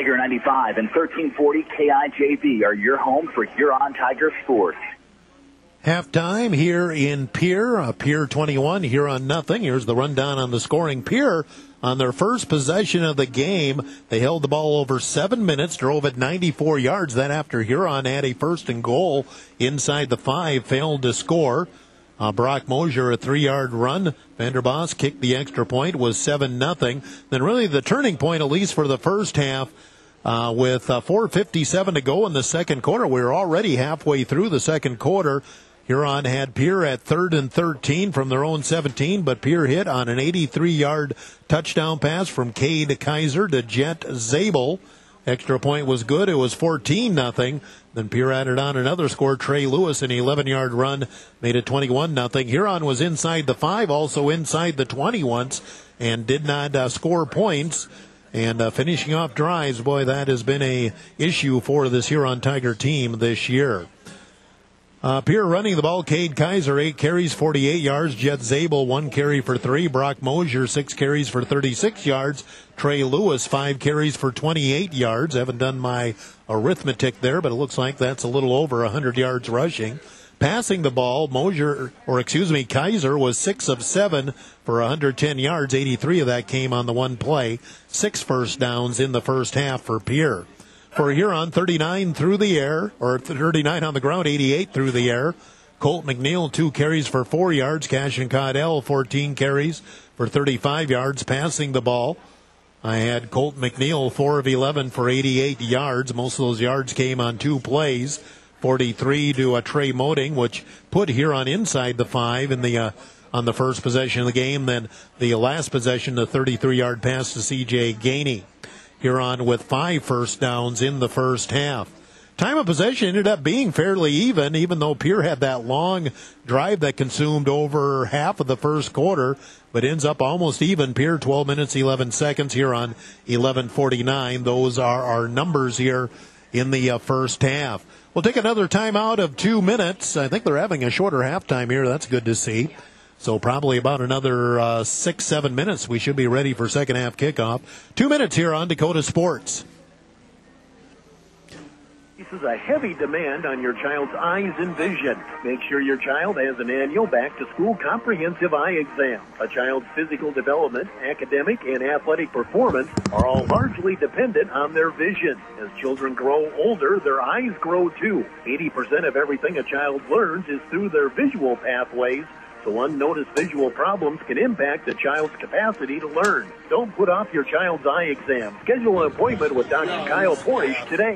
Tiger 95 and 1340 KIJV are your home for Huron Tiger sports. Halftime here in Pierre. Pierre 21, Huron nothing. Here's the rundown on the scoring. Pierre, on their first possession of the game, they held the ball over 7 minutes, drove it 94 yards. Then after Huron had a first and goal inside the 5, failed to score. Brock Mosier, a 3-yard run. Vanderboss kicked the extra point, was 7-0. Then really the turning point, at least for the first half, with 4:57 to go in the second quarter. We were already halfway through the second quarter. Huron had Pierre at 3rd and 13 from their own 17, but Pierre hit on an 83-yard touchdown pass from Cade Kaiser to Jet Zabel. Extra point was good. It was 14-0. Then Pierre added on another score. Trey Lewis, an 11-yard run, made it 21-0. Huron was inside the 5, also inside the 20 once, and did not score points. And finishing off drives, boy, that has been a issue for this Huron Tiger team this year. Pierre running the ball, Cade Kaiser, 8 carries, 48 yards. Jet Zabel, 1 carry for 3. Brock Mosier, 6 carries for 36 yards. Trey Lewis, 5 carries for 28 yards. I haven't done my arithmetic there, but it looks like that's a little over 100 yards rushing. Passing the ball, Kaiser was 6 of 7 for 110 yards. 83 of that came on the one play. 6 first downs in the first half for Pierre. For Huron, 39 through the air, or 39 on the ground, 88 through the air. Colt McNeil, 2 carries for 4 yards. Cashin Caudell, 14 carries for 35 yards. Passing the ball, I had Colt McNeil, 4 of 11 for 88 yards. Most of those yards came on 2 plays. 43 to Trey Moding, which put Huron inside the 5 in the on the first possession of the game. Then the last possession, the 33-yard pass to C.J. Gainey. Huron with 5 first downs in the first half. Time of possession ended up being fairly even though Pierre had that long drive that consumed over half of the first quarter, but ends up almost even. Pierre 12 minutes, 11 seconds. Huron 11:49. Those are our numbers here in the first half. We'll take another timeout of 2 minutes. I think they're having a shorter halftime here. That's good to see. So probably about another 6-7 minutes. We should be ready for second half kickoff. 2 minutes here on Dakota Sports. This is a heavy demand on your child's eyes and vision. Make sure your child has an annual back-to-school comprehensive eye exam. A child's physical development, academic, and athletic performance are all largely dependent on their vision. As children grow older, their eyes grow too. 80% of everything a child learns is through their visual pathways, so unnoticed visual problems can impact a child's capacity to learn. Don't put off your child's eye exam. Schedule an appointment with Dr. Kyle Portish today.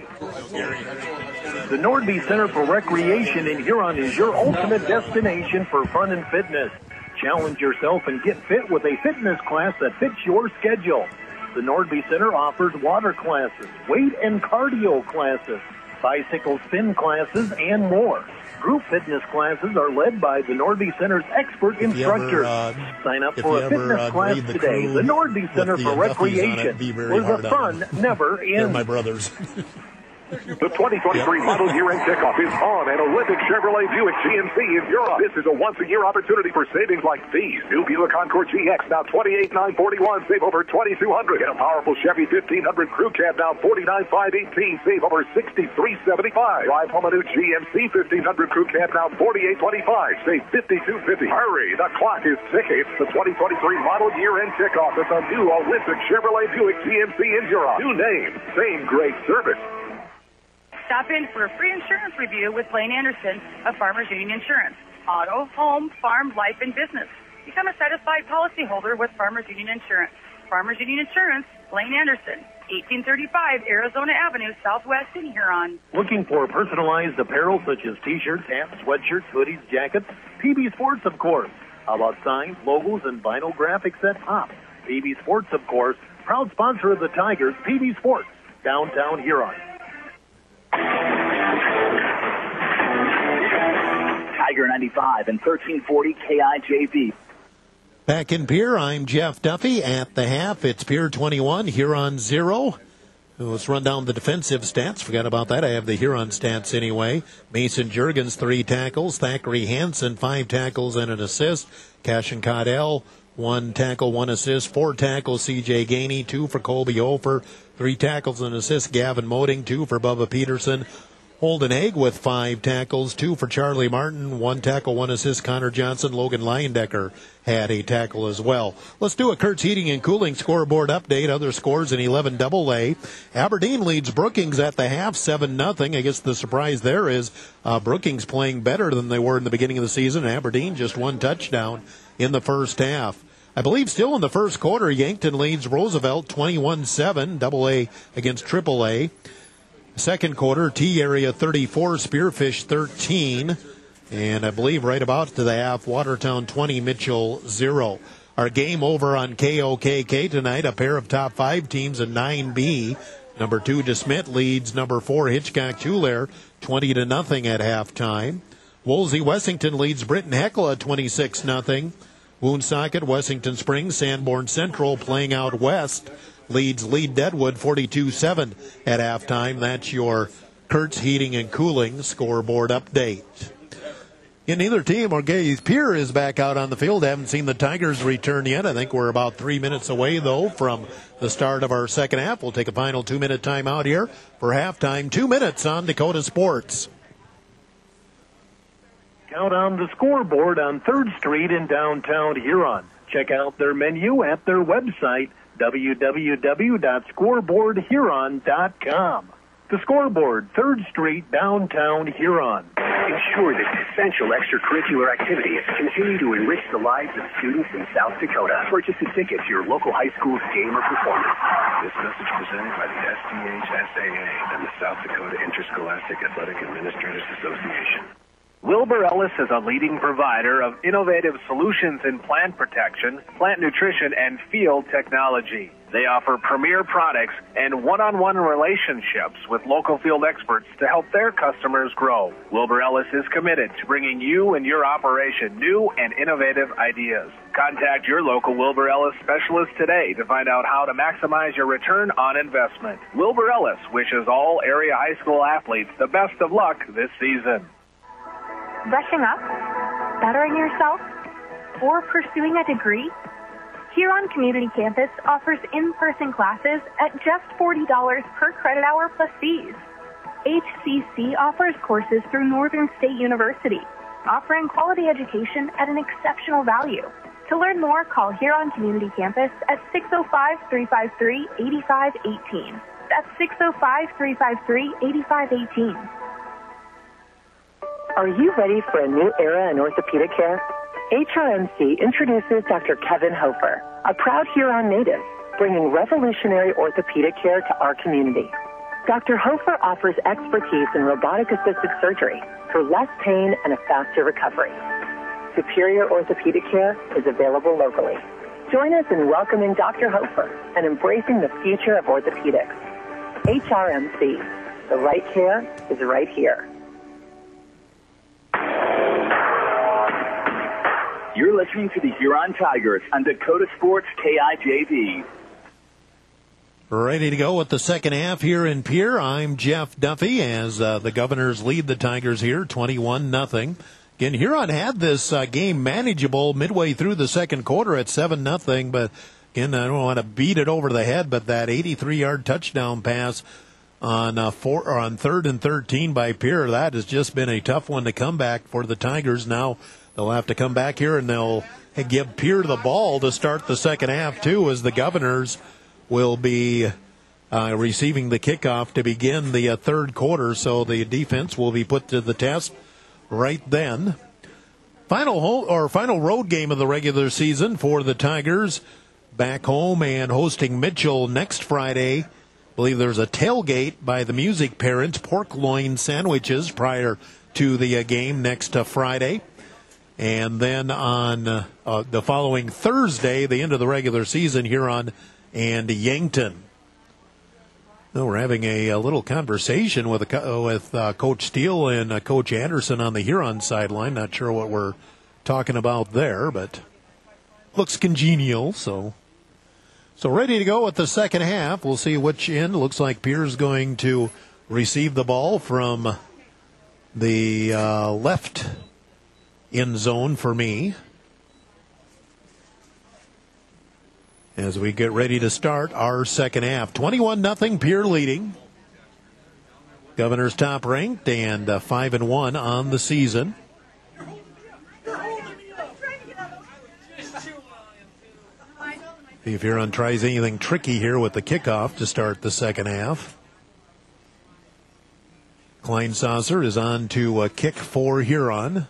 The Nordby Center for Recreation in Huron is your ultimate destination for fun and fitness. Challenge yourself and get fit with a fitness class that fits your schedule. The Nordby Center offers water classes, weight and cardio classes, bicycle spin classes, and more. Group fitness classes are led by the Nordby Center's expert instructors. Sign up for a fitness class today. The Nordby Center for Recreation, where the fun never ends. They're my brothers. The 2023 model year-end kickoff is on at Olympic Chevrolet Buick GMC in Europe. This is a once-a-year opportunity for savings like these. New Buick Encore GX now $28,941, save over $2,200. Get a powerful Chevy 1500 Crew Cab now $49,518, save over $63,75. Drive home a new GMC 1500 Crew Cab now $48,25, save $52.50. Hurry, the clock is ticking. It's the 2023 model year-end kickoff at the new Olympic Chevrolet Buick GMC in Europe. New name, same great service. Stop in for a free insurance review with Blaine Anderson of Farmers Union Insurance. Auto, home, farm, life, and business. Become a satisfied policyholder with Farmers Union Insurance. Farmers Union Insurance, Blaine Anderson, 1835 Arizona Avenue, Southwest in Huron. Looking for personalized apparel such as t-shirts, hats, sweatshirts, hoodies, jackets? PB Sports, of course. How about signs, logos, and vinyl graphics that pop? PB Sports, of course, proud sponsor of the Tigers, PB Sports, downtown Huron. Tiger 95 and 1340 KIJV. Back in Pierre, I'm Jeff Duffy. At the half, it's Pierre 21, Huron 0. Let's run down the defensive stats. Forgot about that. I have the Huron stats anyway. Mason Juergens, 3 tackles. Thackeray Hansen, 5 tackles and an assist. Cashin Caudell, 1 tackle, 1 assist, 4 tackles, C.J. Gainey, 2 for Colby Hofer, 3 tackles and assist, Gavin Moding, 2 for Bubba Peterson. Holden Haig with 5 tackles, 2 for Charlie Martin, 1 tackle, 1 assist, Connor Johnson. Logan Leyendecker had a tackle as well. Let's do a Kurtz Heating and Cooling scoreboard update. Other scores in 11 AA. Aberdeen leads Brookings at the half, 7-0. I guess the surprise there is Brookings playing better than they were in the beginning of the season. Aberdeen just 1 touchdown in the first half. I believe still in the first quarter, Yankton leads Roosevelt 21-7, AA against AAA. Second quarter, T Area 34, Spearfish 13. And I believe right about to the half, Watertown 20, Mitchell 0. Our game over on KOKK tonight, a pair of top 5 teams in 9B. Number 2, DeSmet leads number 4, Hitchcock-Tulare 20-0 at halftime. Woolsey Wessington leads Britton Hecla 26-0. Woonsocket, Wessington Springs, Sanborn Central playing out west leads Lead Deadwood 42-7 at halftime. That's your Kurtz Heating and Cooling scoreboard update. In neither team, Pierre is back out on the field. Haven't seen the Tigers return yet. I think we're about 3 minutes away, though, from the start of our second half. We'll take a final 2-minute timeout here for halftime. 2 minutes on Dakota Sports. Count on the scoreboard on 3rd Street in downtown Huron. Check out their menu at their website, www.scoreboardhuron.com. The Scoreboard, 3rd Street, downtown Huron. Ensure that essential extracurricular activities continue to enrich the lives of students in South Dakota. Purchase a ticket to your local high school's game or performance. This message presented by the SDHSAA and the South Dakota Interscholastic Athletic Administrators Association. Wilbur Ellis is a leading provider of innovative solutions in plant protection, plant nutrition, and field technology. They offer premier products and one-on-one relationships with local field experts to help their customers grow. Wilbur Ellis is committed to bringing you and your operation new and innovative ideas. Contact your local Wilbur Ellis specialist today to find out how to maximize your return on investment. Wilbur Ellis wishes all area high school athletes the best of luck this season. Brushing up, bettering yourself, or pursuing a degree? Huron Community Campus offers in-person classes at just $40 per credit hour plus fees. HCC offers courses through Northern State University, offering quality education at an exceptional value. To learn more, call Huron Community Campus at 605-353-8518. That's 605-353-8518. Are you ready for a new era in orthopedic care? HRMC introduces Dr. Kevin Hofer, a proud Huron native, bringing revolutionary orthopedic care to our community. Dr. Hofer offers expertise in robotic-assisted surgery for less pain and a faster recovery. Superior orthopedic care is available locally. Join us in welcoming Dr. Hofer and embracing the future of orthopedics. HRMC, the right care is right here. You're listening to the Huron Tigers on Dakota Sports KIJV. Ready to go with the second half here in Pierre. I'm Jeff Duffy as the Governors lead the Tigers here 21-0. Again, Huron had this game manageable midway through the second quarter at 7-0, but again, I don't want to beat it over the head, but that 83-yard touchdown pass on 3rd and 13 by Pierre, that has just been a tough one to come back for the Tigers. Now they'll have to come back here and they'll give Pierre the ball to start the second half too, as the Governors will be receiving the kickoff to begin the third quarter. So the defense will be put to the test right then. Final road game of the regular season for the Tigers, back home and hosting Mitchell next Friday. I believe there's a tailgate by the Music Parents, pork loin sandwiches prior to the game next Friday. And then on the following Thursday, the end of the regular season, Huron and Yankton. Well, we're having a little conversation with Coach Steele and Coach Anderson on the Huron sideline. Not sure what we're talking about there, but looks congenial. So ready to go with the second half. We'll see which end. Looks like Pierre's going to receive the ball from the left end zone for me. as we get ready to start our second half. 21-0, Pierre leading. Governor's top ranked and 5-1 on the season. See if Huron tries anything tricky here with the kickoff to start the second half. Kleinsasser is on to kick for Huron.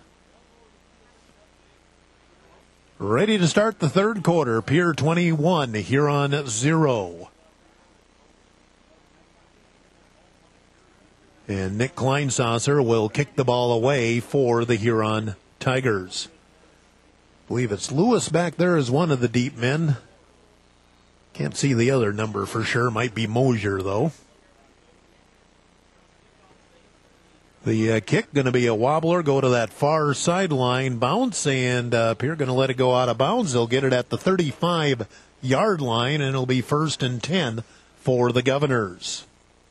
Ready to start the third quarter. Pierre 21, Huron 0. And Nick Kleinsasser will kick the ball away for the Huron Tigers. I believe it's Lewis back there as one of the deep men. Can't see the other number for sure. Might be Mosier, though. The kick going to be a wobbler, go to that far sideline bounce, and Pierre going to let it go out of bounds. They'll get it at the 35-yard line, and it'll be 1st and 10 for the Governors.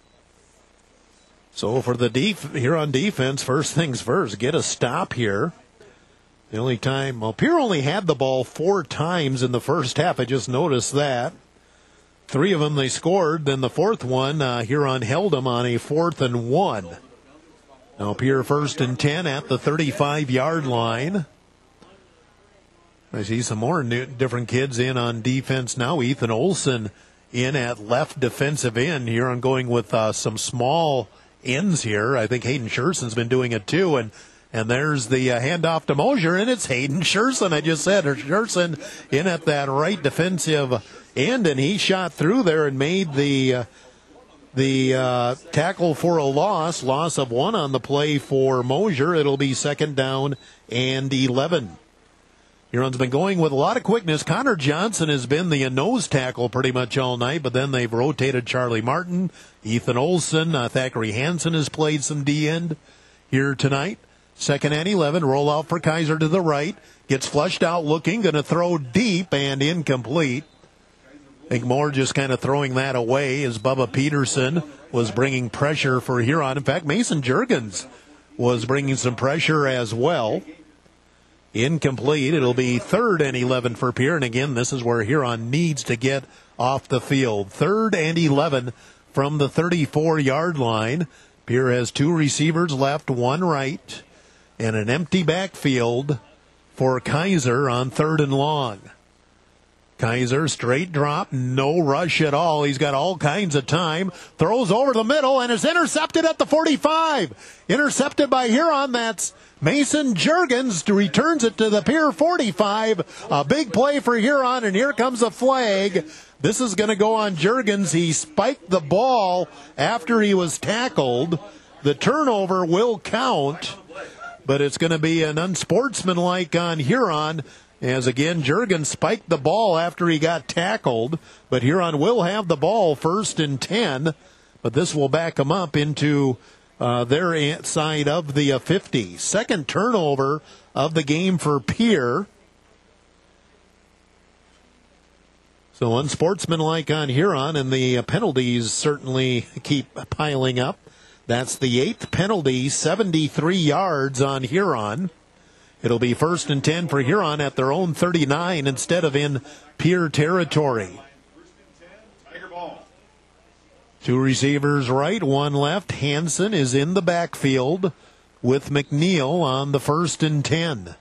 So for the Huron defense, first things first, get a stop here. The only time, Pierre only had the ball 4 times in the first half. I just noticed that. 3 of them they scored. Then the 4th one, Huron held them on a 4th and 1. Now Pierre 1st and 10 at the 35-yard line. I see some more different kids in on defense now. Ethan Olson in at left defensive end. Huron going with some small ends here. I think Hayden Schersen's been doing it too. And there's the handoff to Mosier, and it's Hayden Schersen. I just said Schersen in at that right defensive end, and he shot through there and made the tackle for a loss of 1 on the play for Mosier. It'll be 2nd down and 11. Huron's been going with a lot of quickness. Connor Johnson has been the nose tackle pretty much all night, but then they've rotated Charlie Martin, Ethan Olson, Thackeray Hansen has played some D-end here tonight. 2nd and 11, roll out for Kaiser to the right, gets flushed out looking, going to throw deep and incomplete. I think Moore just kind of throwing that away as Bubba Peterson was bringing pressure for Huron. In fact, Mason Juergens was bringing some pressure as well. Incomplete. It'll be 3rd and 11 for Pierre. And again, this is where Huron needs to get off the field. 3rd and 11 from the 34-yard line. Pierre has 2 receivers left, 1 right, and an empty backfield for Kaiser on 3rd and long. Kaiser, straight drop, no rush at all. He's got all kinds of time. Throws over the middle, and is intercepted at the 45. Intercepted by Huron. That's Mason Juergens. Returns it to the Pierre 45. A big play for Huron, and here comes a flag. This is going to go on Juergens. He spiked the ball after he was tackled. The turnover will count, but it's going to be an unsportsmanlike on Huron. As again, Juergens spiked the ball after he got tackled, but Huron will have the ball 1st and 10, but this will back them up into their side of the 50. 2nd turnover of the game for Pierre. So unsportsmanlike on Huron, and the penalties certainly keep piling up. That's the 8th penalty, 73 yards on Huron. It'll be 1st and 10 for Huron at their own 39 instead of in Pierre territory. 2 receivers right, 1 left. Hansen is in the backfield with McNeil on the 1st and 10.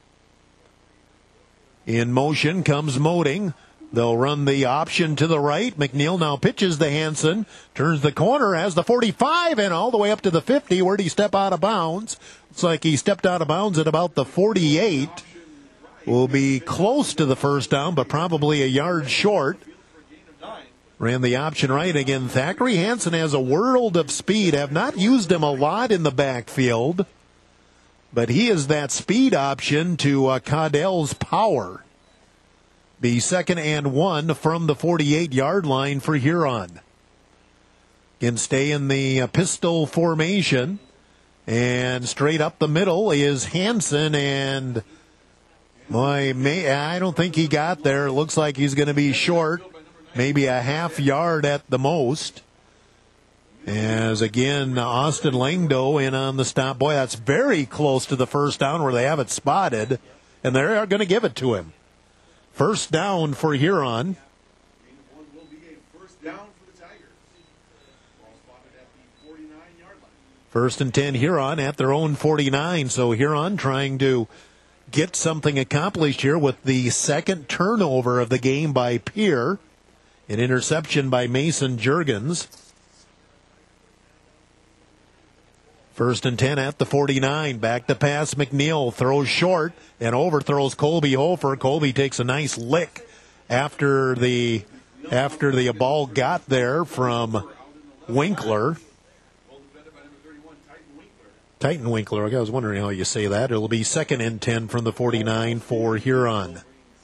In motion comes Moding. They'll run the option to the right. McNeil now pitches to Hansen, turns the corner, has the 45, and all the way up to the 50. Where'd he step out of bounds? Looks like he stepped out of bounds at about the 48. Will be close to the 1st down, but probably a yard short. Ran the option right again. Thackeray Hansen has a world of speed. Have not used him a lot in the backfield, but he is that speed option to Caudell's power. Be 2nd and 1 from the 48-yard line for Huron. Can stay in the pistol formation. And straight up the middle is Hansen, and I don't think he got there. It looks like he's going to be short, maybe a half yard at the most. As again, Austin Langdo in on the stop. Boy, that's very close to the 1st down where they have it spotted, and they're going to give it to him. 1st down for Huron. First and 10 Huron at their own 49. So Huron trying to get something accomplished here with the second turnover of the game by Pierre. An interception by Mason Juergens. First and 10 at the 49. Back to pass. McNeil throws short and overthrows Colby Hofer. Colby takes a nice lick after the ball got there from Winkler. Titan Winkler. I was wondering how you say that. It'll be second and 10 from the 49 for Huron.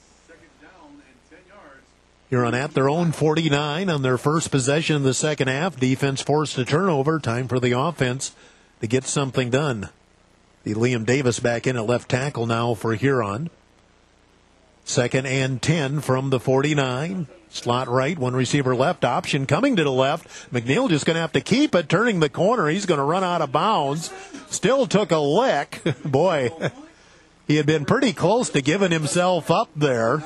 Huron at their own 49 on their first possession in the second half. Defense forced a turnover. Time for the offense to get something done. The Liam Davis back in at left tackle now for Huron. Second and 10 from the 49. Slot right, one receiver left, option coming to the left. McNeil just going to have to keep it, turning the corner. He's going to run out of bounds. Still took a lick. Boy, he had been pretty close to giving himself up there.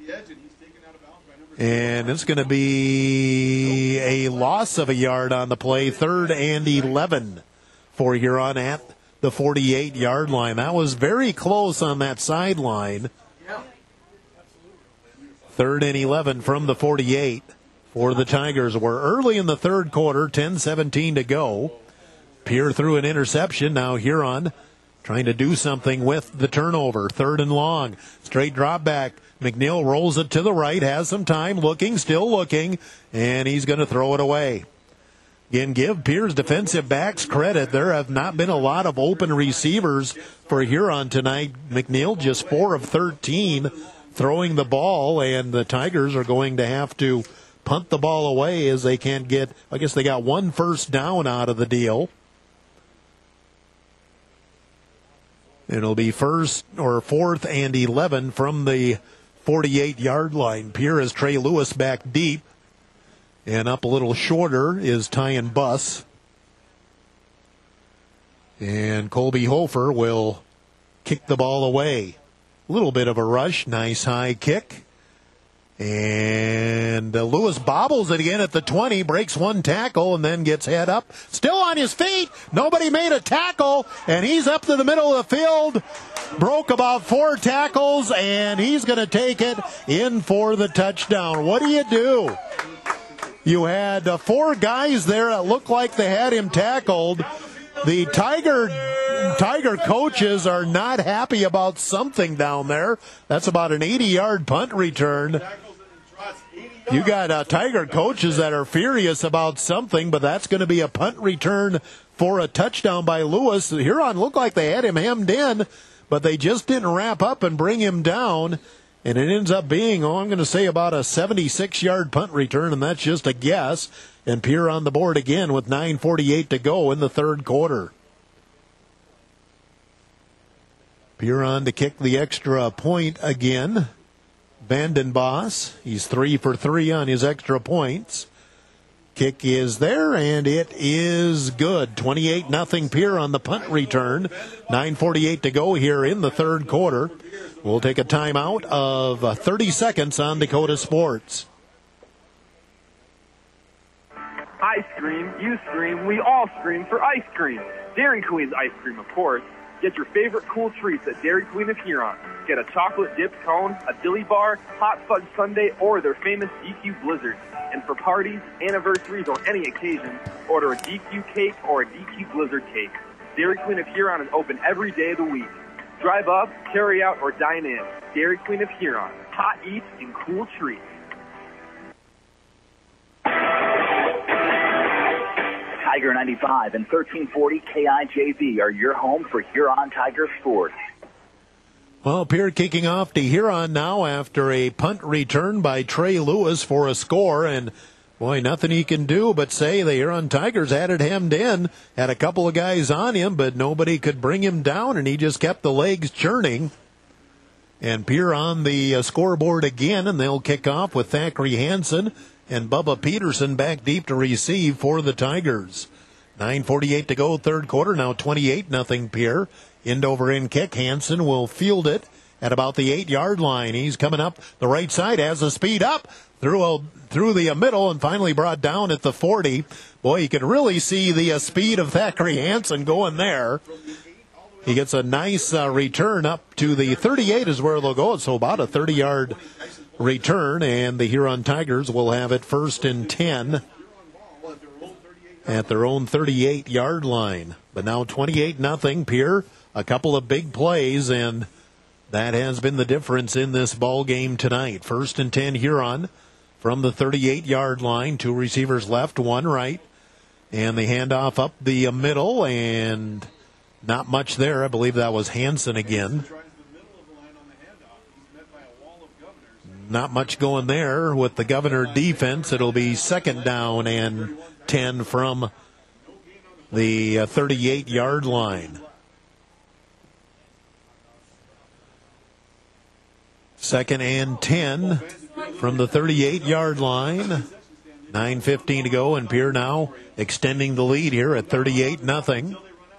And it's going to be a loss of a yard on the play. 3rd and 11 for Huron at the 48-yard line. That was very close on that sideline. 3rd and 11 from the 48 for the Tigers. We're early in the third quarter, 10:17 to go. Pierre threw an interception. Now Huron trying to do something with the turnover. 3rd and long. Straight drop back. McNeil rolls it to the right, has some time, still looking, and he's going to throw it away. Again, give Pierre's defensive backs credit. There have not been a lot of open receivers for Huron tonight. McNeil just 4 of 13 throwing the ball, and the Tigers are going to have to punt the ball away as they can't get, I guess they got 1 first down out of the deal. It'll be 4th and 11 from the 48-yard line. Pierre has Trey Lewis back deep. And up a little shorter is Tyan Buss. And Colby Hofer will kick the ball away. A little bit of a rush. Nice high kick. And Lewis bobbles it again at the 20, breaks 1 tackle, and then gets head up. Still on his feet. Nobody made a tackle, and he's up to the middle of the field. Broke about 4 tackles, and he's going to take it in for the touchdown. What do you do? You had 4 guys there that looked like they had him tackled. The Tiger coaches are not happy about something down there. That's about an 80-yard punt return. You got Tiger coaches that are furious about something, but that's going to be a punt return for a touchdown by Lewis. Huron looked like they had him hemmed in, but they just didn't wrap up and bring him down. And it ends up being, I'm going to say about a 76-yard punt return, and that's just a guess. And Pierre on the board again with 9:48 to go in the third quarter. Pierre on to kick the extra point again. Vanden Boss, he's 3 for 3 on his extra points. Kick is there, and it is good. 28-0 Pierre on the punt return. 9:48 to go here in the third quarter. We'll take a timeout of 30 seconds on Dakota Sports. I scream, you scream, we all scream for ice cream. Dairy Queen's ice cream, of course. Get your favorite cool treats at Dairy Queen of Huron. Get a chocolate dipped cone, a dilly bar, hot fudge sundae, or their famous DQ Blizzard. And for parties, anniversaries, or any occasion, order a DQ cake or a DQ Blizzard cake. Dairy Queen of Huron is open every day of the week. Drive up, carry out, or dine in. Dairy Queen of Huron. Hot eats and cool treats. Tiger 95 and 1340 KIJV are your home for Huron Tiger sports. Well, Pierre kicking off to Huron now after a punt return by Trey Lewis for a score. And, boy, nothing he can do but say the Huron Tigers had it hemmed in. Had a couple of guys on him, but nobody could bring him down, and he just kept the legs churning. And Pierre on the scoreboard again, and they'll kick off with Thackeray Hansen and Bubba Peterson back deep to receive for the Tigers. 9:48 to go, third quarter. Now 28-0 Pierre. End over end kick. Hansen will field it at about the 8-yard line. He's coming up the right side, has the speed up through the middle, and finally brought down at the 40. Boy, you can really see the speed of Thackeray Hansen going there. He gets a nice return up to the 38 is where they'll go. So about a 30-yard return, and the Huron Tigers will have it 1st and 10 at their own 38-yard line. But now 28-0 Pierre. A couple of big plays, and that has been the difference in this ball game tonight. 1st and 10 Huron from the 38-yard line. 2 receivers left, 1 right. And the handoff up the middle, and not much there. I believe that was Hansen again. Not much going there with the Governor defense. It'll be 2nd down and 10 from the 38-yard line. 2nd and 10 from the 38-yard line. 9:15 to go, and Pierre now extending the lead here at 38-0.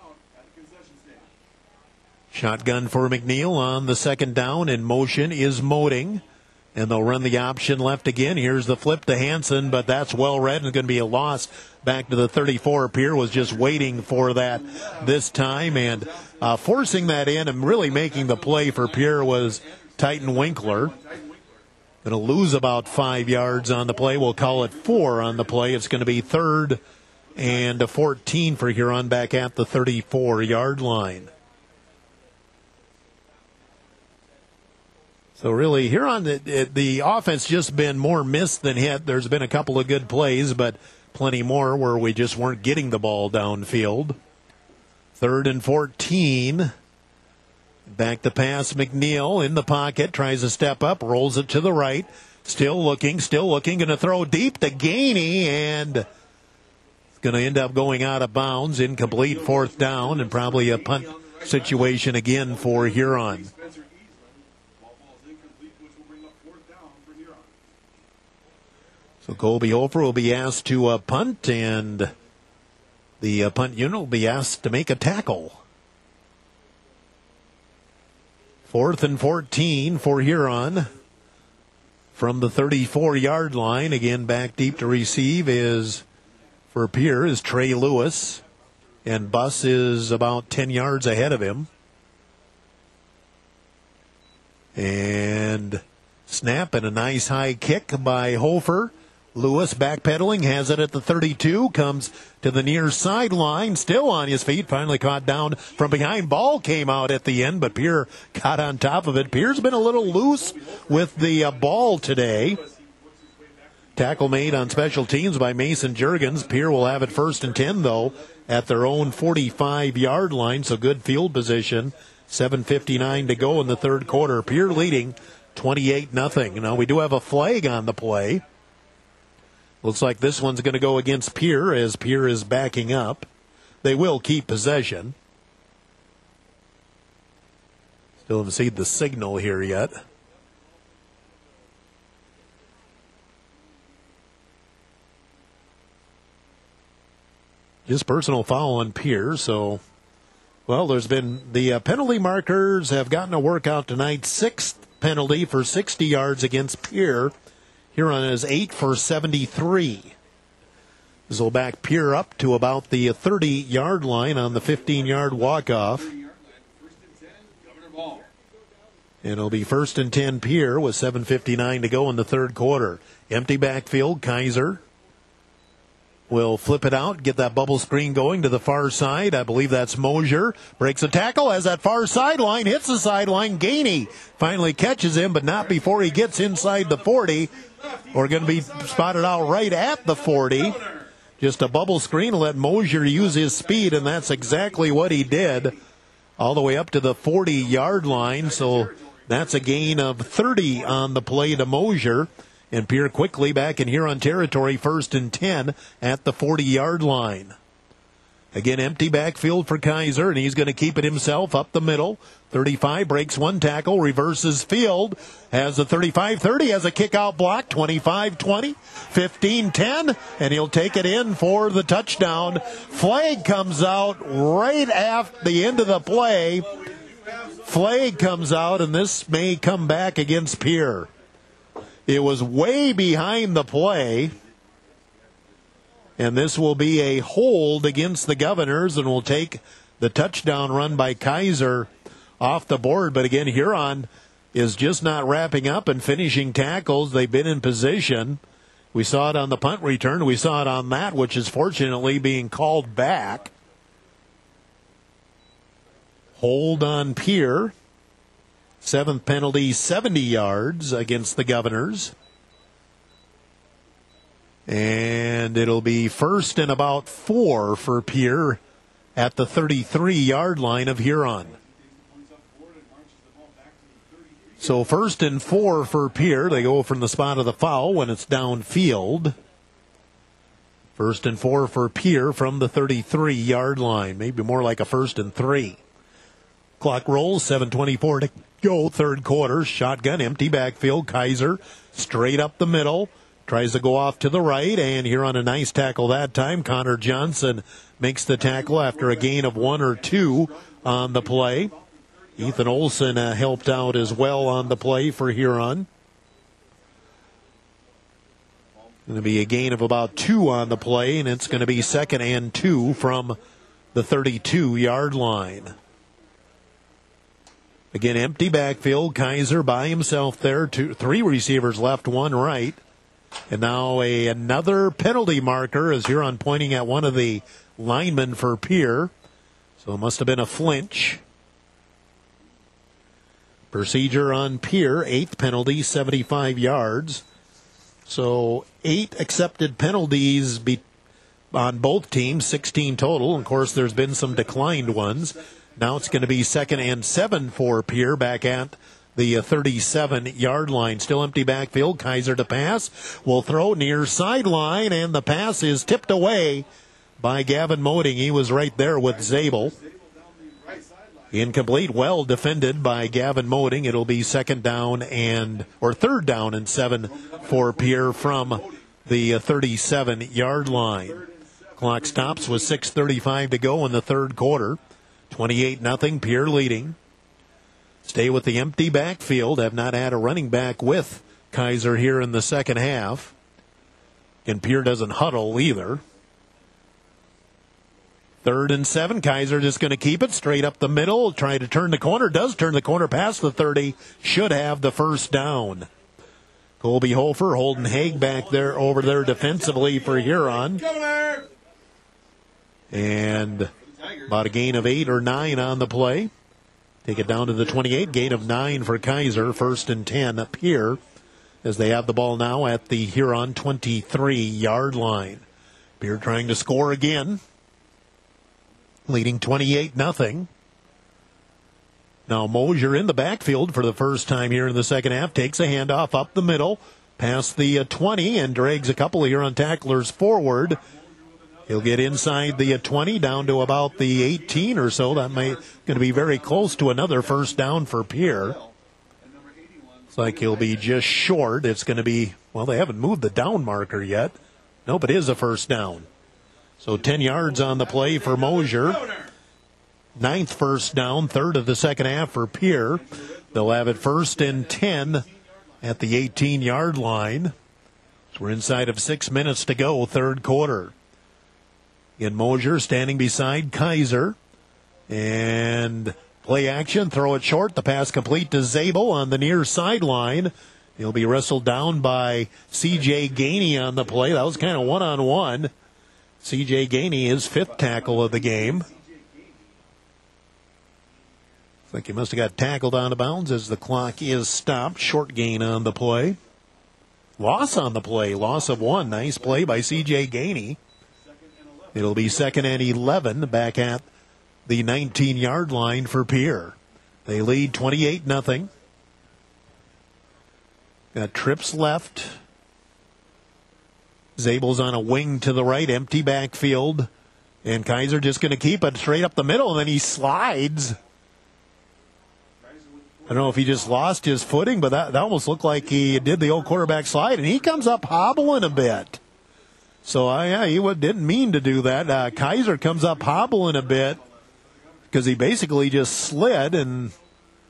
Shotgun for McNeil on the 2nd down. In motion is Moding. And they'll run the option left again. Here's the flip to Hansen, but that's well read and going to be a loss back to the 34. Pierre was just waiting for that this time, and forcing that in and really making the play for Pierre was Titan Winkler. Going to lose about 5 yards on the play. We'll call it 4 on the play. It's going to be 3rd and 14 for Huron back at the 34-yard line. So really, Huron, the offense just been more missed than hit. There's been a couple of good plays, but plenty more where we just weren't getting the ball downfield. 3rd and 14. Back to pass, McNeil in the pocket, tries to step up, rolls it to the right. Still looking, going to throw deep to Gainey, and it's going to end up going out of bounds. Incomplete, 4th down, and probably a punt situation again for Huron. So Colby Hofer will be asked to punt, and the punt unit will be asked to make a tackle. 4th and 14 for Huron from the 34-yard line. Again, back deep to receive is, for Pierre, is Trey Lewis, and Buss is about 10 yards ahead of him. And snap and a nice high kick by Hofer. Lewis backpedaling, has it at the 32, comes to the near sideline, still on his feet, finally caught down from behind. Ball came out at the end, but Pierre got on top of it. Pierre's been a little loose with the ball today. Tackle made on special teams by Mason Juergens. Pierre will have it 1st and 10, though, at their own 45-yard line, so good field position. 7:59 to go in the 3rd quarter. Pierre leading 28-0. Now, we do have a flag on the play. Looks like this one's going to go against Pierre as Pierre is backing up. They will keep possession. Still haven't seen the signal here yet. Just personal foul on Pierre, so, well, there's been the penalty markers have gotten a workout tonight. 6th penalty for 60 yards against Pierre. Huron is 8 for 73. This will back Pierre up to about the 30-yard line on the 15-yard walk-off. And it'll be 1st and 10 Pierre with 7:59 to go in the 3rd quarter. Empty backfield. Kaiser will flip it out, get that bubble screen going to the far side. I believe that's Mosier. Breaks a tackle, has that far sideline, hits the sideline. Gainey finally catches him, but not before he gets inside the 40. Or going to be spotted out right at the 40. Just a bubble screen to let Mosier use his speed, and that's exactly what he did. All the way up to the 40-yard line, so that's a gain of 30 on the play to Mosier. And Pierre quickly back in Huron territory, 1st and 10 at the 40-yard line. Again, empty backfield for Kaiser, and he's going to keep it himself up the middle. 35, breaks one tackle, reverses field, has the 35-30, has a kick-out block, 25-20, 15-10, and he'll take it in for the touchdown. Flag comes out right after the end of the play. Flag comes out, and this may come back against Pierre. It was way behind the play, and this will be a hold against the Governors, and will take the touchdown run by Kaiser off the board. But again, Huron is just not wrapping up and finishing tackles. They've been in position. We saw it on the punt return. We saw it on that, which is fortunately being called back. Hold on Pierre. 7th penalty, 70 yards against the Governors. And it'll be 1st and about 4 for Pierre at the 33-yard line of Huron. So 1st and 4 for Pierre. They go from the spot of the foul when it's downfield. 1st and 4 for Pierre from the 33-yard line. Maybe more like a 1st and 3. Clock rolls, 7:24 to go, third quarter. Shotgun, empty backfield. Kaiser straight up the middle. Tries to go off to the right, and here on a nice tackle that time, Connor Johnson makes the tackle after a gain of 1 or 2 on the play. Ethan Olson helped out as well on the play for Huron. Going to be a gain of about 2 on the play, and it's going to be 2nd and 2 from the 32-yard line. Again, empty backfield. Kaiser by himself there. 3 receivers left, 1 right. And now another penalty marker as Huron pointing at one of the linemen for Pierre. So it must have been a flinch. Procedure on Pierre, 8th penalty, 75 yards. So 8 accepted penalties on both teams, 16 total. Of course, there's been some declined ones. Now it's going to be 2nd and 7 for Pierre back at the 37-yard line. Still empty backfield. Kaiser to pass. Will throw near sideline, and the pass is tipped away by Gavin Moding. He was right there with Zabel. Incomplete, well defended by Gavin Moding. It'll be 3rd down and 7 for Pierre from the 37-yard line. Clock stops with 6:35 to go in the third quarter. 28-0, Pierre leading. Stay with the empty backfield. Have not had a running back with Kaiser here in the second half. And Pierre doesn't huddle either. 3rd and 7. Kaiser just going to keep it straight up the middle. Try to turn the corner. Does turn the corner past the 30. Should have the first down. Colby Hofer holding Haig back there over there defensively for Huron. And about a gain of 8 or 9 on the play. Take it down to the 28. Gain of 9 for Kaiser. 1st and 10 up here as they have the ball now at the Huron 23-yard line. Pierre trying to score again. Leading 28-0. Now Mosier in the backfield for the first time here in the second half. Takes a handoff up the middle, past the 20, and drags a couple of Huron tacklers forward. He'll get inside the 20, down to about the 18 or so. That might going to be very close to another first down for Pierre. Looks like he'll be just short. It's going to be, well, they haven't moved the down marker yet. Nope, it is a first down. So 10 yards on the play for Mosier. 9th first down, 3rd of the second half for Pierre. They'll have it 1st and 10 at the 18-yard line. So we're inside of 6 minutes to go, third quarter. In Mosier standing beside Kaiser. And play action, throw it short. The pass complete to Zabel on the near sideline. He'll be wrestled down by C.J. Gainey on the play. That was kind of one-on-one. C.J. Gainey, his 5th tackle of the game. Looks like he must have got tackled out of bounds as the clock is stopped. Short gain on the play. Loss on the play. Loss of 1. Nice play by C.J. Gainey. It'll be 2nd and 11 back at the 19-yard line for Pierre. They lead 28-0. Got trips left. Zabel's on a wing to the right, empty backfield. And Kaiser just going to keep it straight up the middle, and then he slides. I don't know if he just lost his footing, but that almost looked like he did the old quarterback slide, and he comes up hobbling a bit. So, he didn't mean to do that. Kaiser comes up hobbling a bit because he basically just slid, and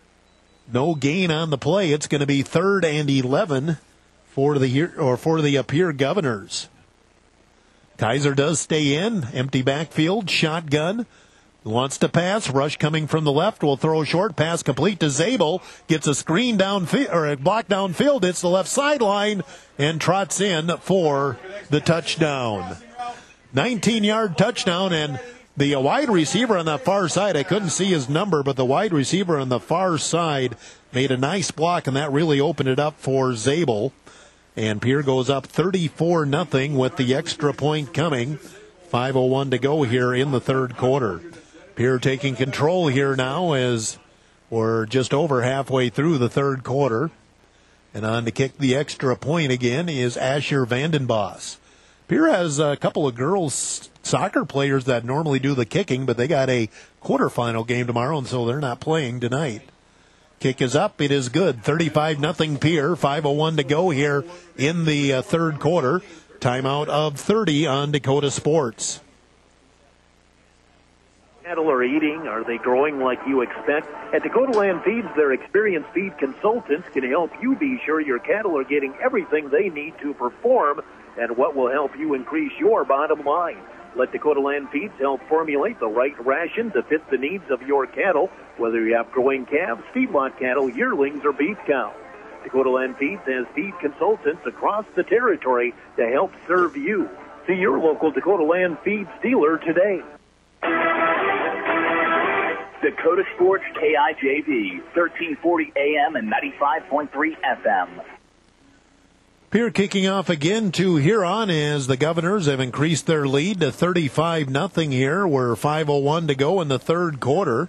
No gain on the play. It's going to be 3rd and 11 for the Pierre Governors. Kaiser does stay in. Empty backfield. Shotgun. Wants to pass. Rush coming from the left. Will throw short. Pass complete to Zabel. Gets a screen downfield, or a block downfield. Hits the left sideline and trots in for the touchdown. 19-yard touchdown, and the wide receiver on the far side, I couldn't see his number, but the wide receiver on the far side made a nice block, and that really opened it up for Zabel. And Pierre goes up 34-0 with the extra point coming. 5:01 to go here in the third quarter. Pierre taking control here now as we're just over halfway through the third quarter. And on to kick the extra point again is Asher Vandenbos. Pierre has a couple of girls soccer players that normally do the kicking, but they got a quarterfinal game tomorrow, and so they're not playing tonight. Kick is up. It is good. 35-0 Pierre. 5:01 to go here in the third quarter. Timeout of 30 on Dakota Sports. Cattle are eating. Are they growing like you expect? At Dakota Land Feeds, their experienced feed consultants can help you be sure your cattle are getting everything they need to perform and what will help you increase your bottom line. Let Dakota Land Feeds help formulate the right ration to fit the needs of your cattle, whether you have growing calves, feedlot cattle, yearlings, or beef cows. Dakota Land Feeds has feed consultants across the territory to help serve you. See your local Dakota Land Feeds dealer today. Dakota Sports KIJV, 1340 AM and 95.3 FM. Pierre kicking off again to Huron as the Governors have increased their lead to 35-0 here. We're 5:01 to go in the third quarter.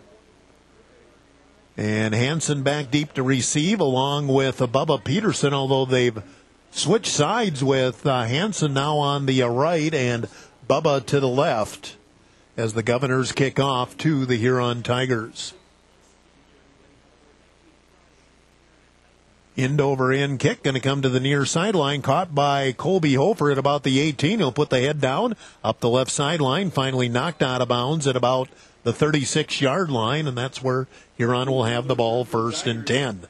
And Hansen back deep to receive along with Bubba Peterson, although they've switched sides with Hansen now on the right and Bubba to the left as the Governors kick off to the Huron Tigers. End over end kick going to come to the near sideline, caught by Colby Hofer at about the 18. He'll put the head down up the left sideline, finally knocked out of bounds at about the 36-yard line, and that's where Huron will have the ball 1st and 10.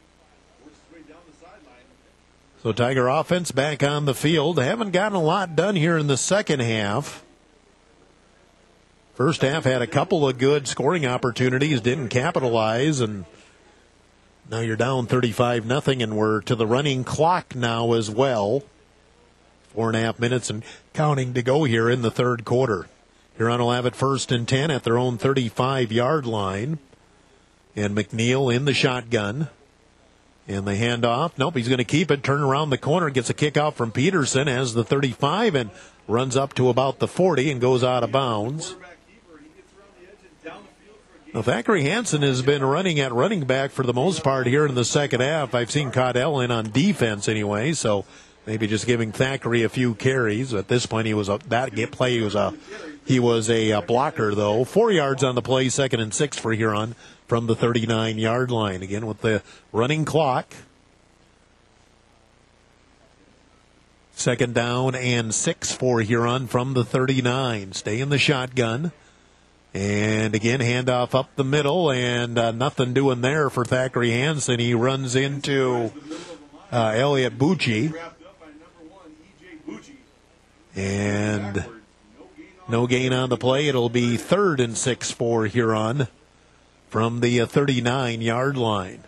So Tiger offense back on the field. They haven't gotten a lot done here in the second half. First half had a couple of good scoring opportunities, didn't capitalize, and now you're down 35-0, and we're to the running clock now as well. 4.5 minutes and counting to go here in the third quarter. Huron will have it 1st and 10 at their own 35-yard line. And McNeil in the shotgun. And the handoff. Nope, he's going to keep it. Turn around the corner. Gets a kick out from Peterson as the 35 and runs up to about the 40 and goes out of bounds. Now, Thackeray Hansen has been running at running back for the most part here in the second half. I've seen Caudell in on defense anyway, so maybe just giving Thackeray a few carries. At this point, he was a blocker though. 4 yards on the play, 2nd and 6 for Huron from the 39-yard line. Again with the running clock. 2nd down and 6 for Huron from the 39. Stay in the shotgun. And again, handoff up the middle, and nothing doing there for Thackeray Hansen. He runs into Elliot Bucci. And no gain on the play. It'll be 3rd and 6 for Huron from the 39-yard line.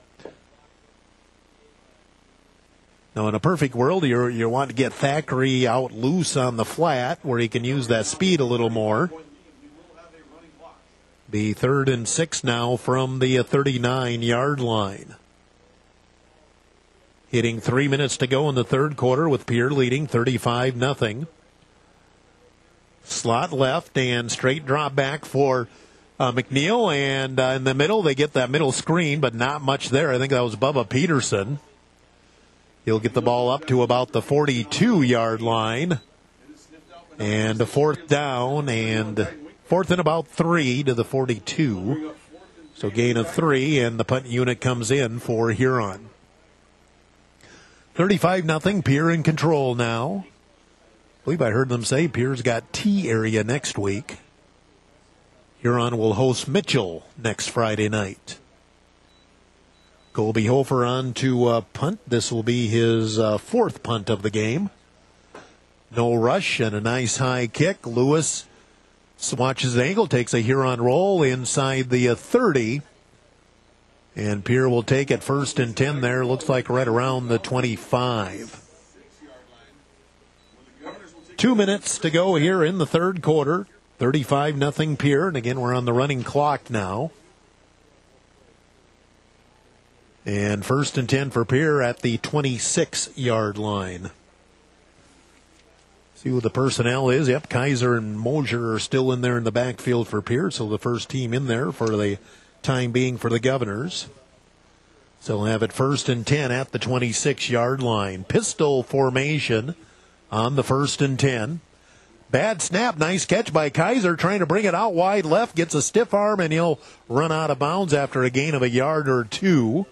Now, in a perfect world, you want to get Thackeray out loose on the flat where he can use that speed a little more. Be 3rd and 6 now from the 39-yard line. Hitting 3 minutes to go in the third quarter with Pierre leading 35-0. Slot left and straight drop back for McNeil. And in the middle, they get that middle screen, but not much there. I think that was Bubba Peterson. He'll get the ball up to about the 42-yard line. And a 4th down and 4th and about 3 to the 42. So gain of 3, and the punt unit comes in for Huron. 35-0, Pierre in control now. I believe I heard them say Pierre's got T area next week. Huron will host Mitchell next Friday night. Colby Hofer on to punt. This will be his fourth punt of the game. No rush and a nice high kick. Lewis watches the angle, takes a Huron roll inside the 30. And Pierre will take it 1st and 10 there. Looks like right around the 25. 2 minutes to go here in the third quarter. 35-0 Pierre. And again, we're on the running clock now. And 1st and 10 for Pierre at the 26-yard line. See who the personnel is. Yep, Kaiser and Mosier are still in there in the backfield for Pierre. So the first team in there for the time being for the Governors. So we'll have it 1st and 10 at the 26-yard line. Pistol formation on the 1st and 10. Bad snap, nice catch by Kaiser, trying to bring it out wide left, gets a stiff arm, and he'll run out of bounds after a gain of a yard or two.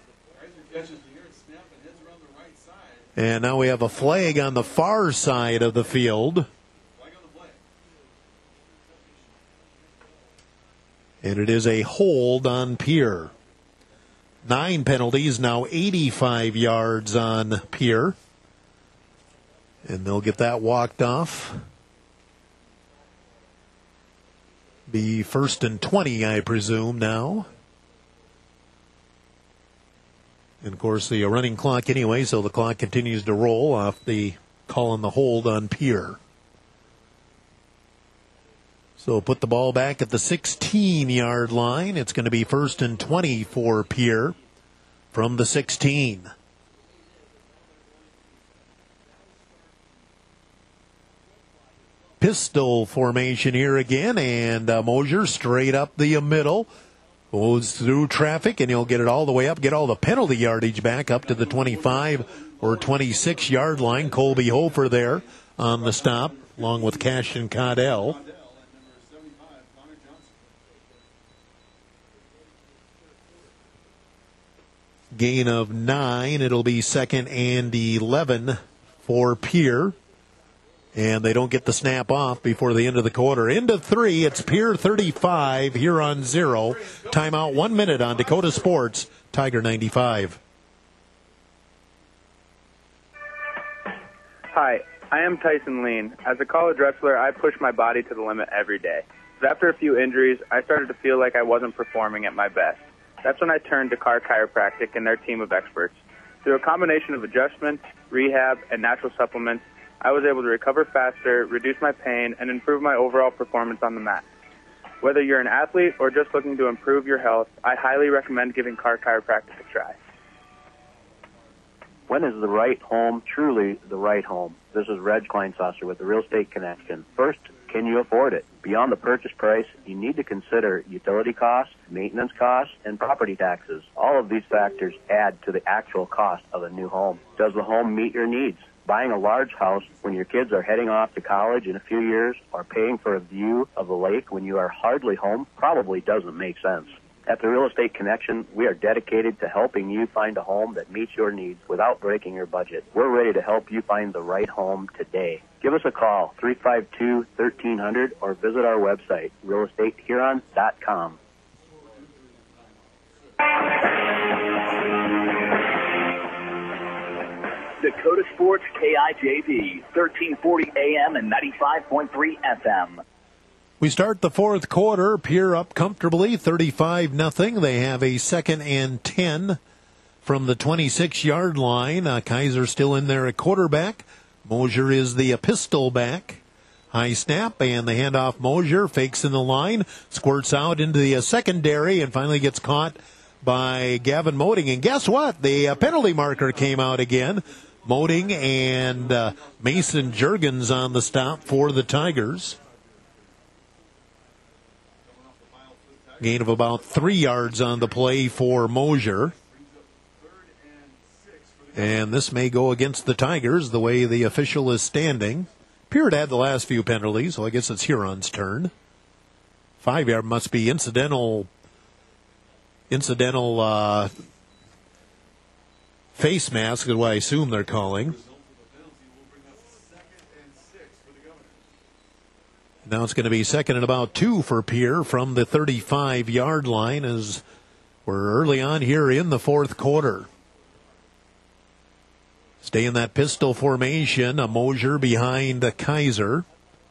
And now we have a flag on the far side of the field. And it is a hold on Pierre. 9 penalties, now 85 yards on Pierre. And they'll get that walked off. Be 1st and 20, I presume, now. And, of course, the running clock anyway, so the clock continues to roll off the call on the hold on Pierre. So put the ball back at the 16-yard line. It's going to be 1st and 20 for Pierre from the 16. Pistol formation here again, and Mosier straight up the middle. Goes through traffic, and he'll get it all the way up, get all the penalty yardage back up to the 25 or 26-yard line. Colby Hofer there on the stop, along with Cashin Caudell. Gain of 9. It'll be 2nd and 11 for Pierre. And they don't get the snap off before the end of the quarter. Into 3, it's Pierre 35, Huron 0. Timeout 1 minute on Dakota Sports, Tiger 95. Hi, I am Tyson Lean. As a college wrestler, I push my body to the limit every day. But after a few injuries, I started to feel like I wasn't performing at my best. That's when I turned to Carr Chiropractic and their team of experts. Through a combination of adjustments, rehab, and natural supplements, I was able to recover faster, reduce my pain, and improve my overall performance on the mat. Whether you're an athlete or just looking to improve your health, I highly recommend giving Carr Chiropractic a try. When is the right home truly the right home? This is Reg Kleinsasser with the Real Estate Connection. First, can you afford it? Beyond the purchase price, you need to consider utility costs, maintenance costs, and property taxes. All of these factors add to the actual cost of a new home. Does the home meet your needs? Buying a large house when your kids are heading off to college in a few years or paying for a view of the lake when you are hardly home probably doesn't make sense. At the Real Estate Connection, we are dedicated to helping you find a home that meets your needs without breaking your budget. We're ready to help you find the right home today. Give us a call, 352-1300, or visit our website, realestatehuron.com. Dakota Sports KIJV, 1340 AM and 95.3 FM. We start the fourth quarter. Pierre up comfortably, 35-0. They have a 2nd and 10 from the 26-yard line. Kaiser still in there at quarterback. Mosier is the pistol back. High snap, and the handoff. Mosier fakes in the line, squirts out into the secondary, and finally gets caught by Gavin Moding. And guess what? The penalty marker came out again. Moding and Mason Juergens on the stop for the Tigers. Gain of about 3 yards on the play for Mosier. And this may go against the Tigers the way the official is standing. Pierre had the last few penalties, so I guess it's Huron's turn. 5-yard must be incidental face mask is what I assume they're calling. Now it's going to be 2nd and about 2 for Pierre from the 35-yard line as We're early on here in the fourth quarter. Stay in that pistol formation. A Mosier behind Kaiser.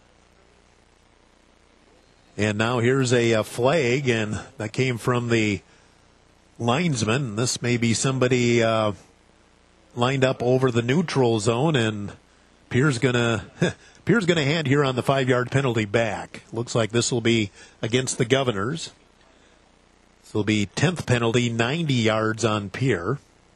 And now here's a flag, and that came from the linesman. This may be somebody lined up over the neutral zone, and Pierre's gonna hand here on the 5-yard penalty back. Looks like this will be against the Governors. This will be 10th penalty, 90 yards on Pierre.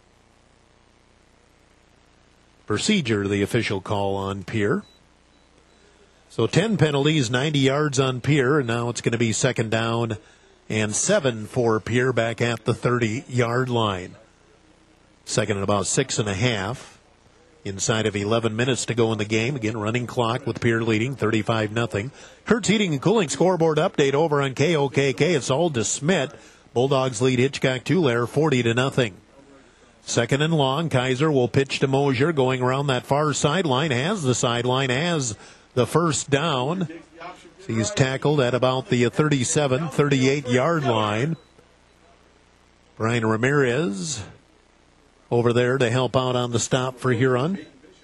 Procedure, the official call on Pierre. So 10 penalties, 90 yards on Pierre, and now it's going to be 2nd down and 7 for Pierre back at the 30-yard line. 2nd and about 6.5. Inside of 11 minutes to go in the game. Again, running clock with Pierre leading 35-0. Kurtz Heating and Cooling scoreboard update over on KOKK. It's all DeSmit. Bulldogs lead Hitchcock Tulare 40-0. 2nd and long. Kaiser will pitch to Mosier going around that far sideline. Has the sideline, has the first down. He's tackled at about the 37, 38-yard line. Brian Ramirez over there to help out on the stop for Huron.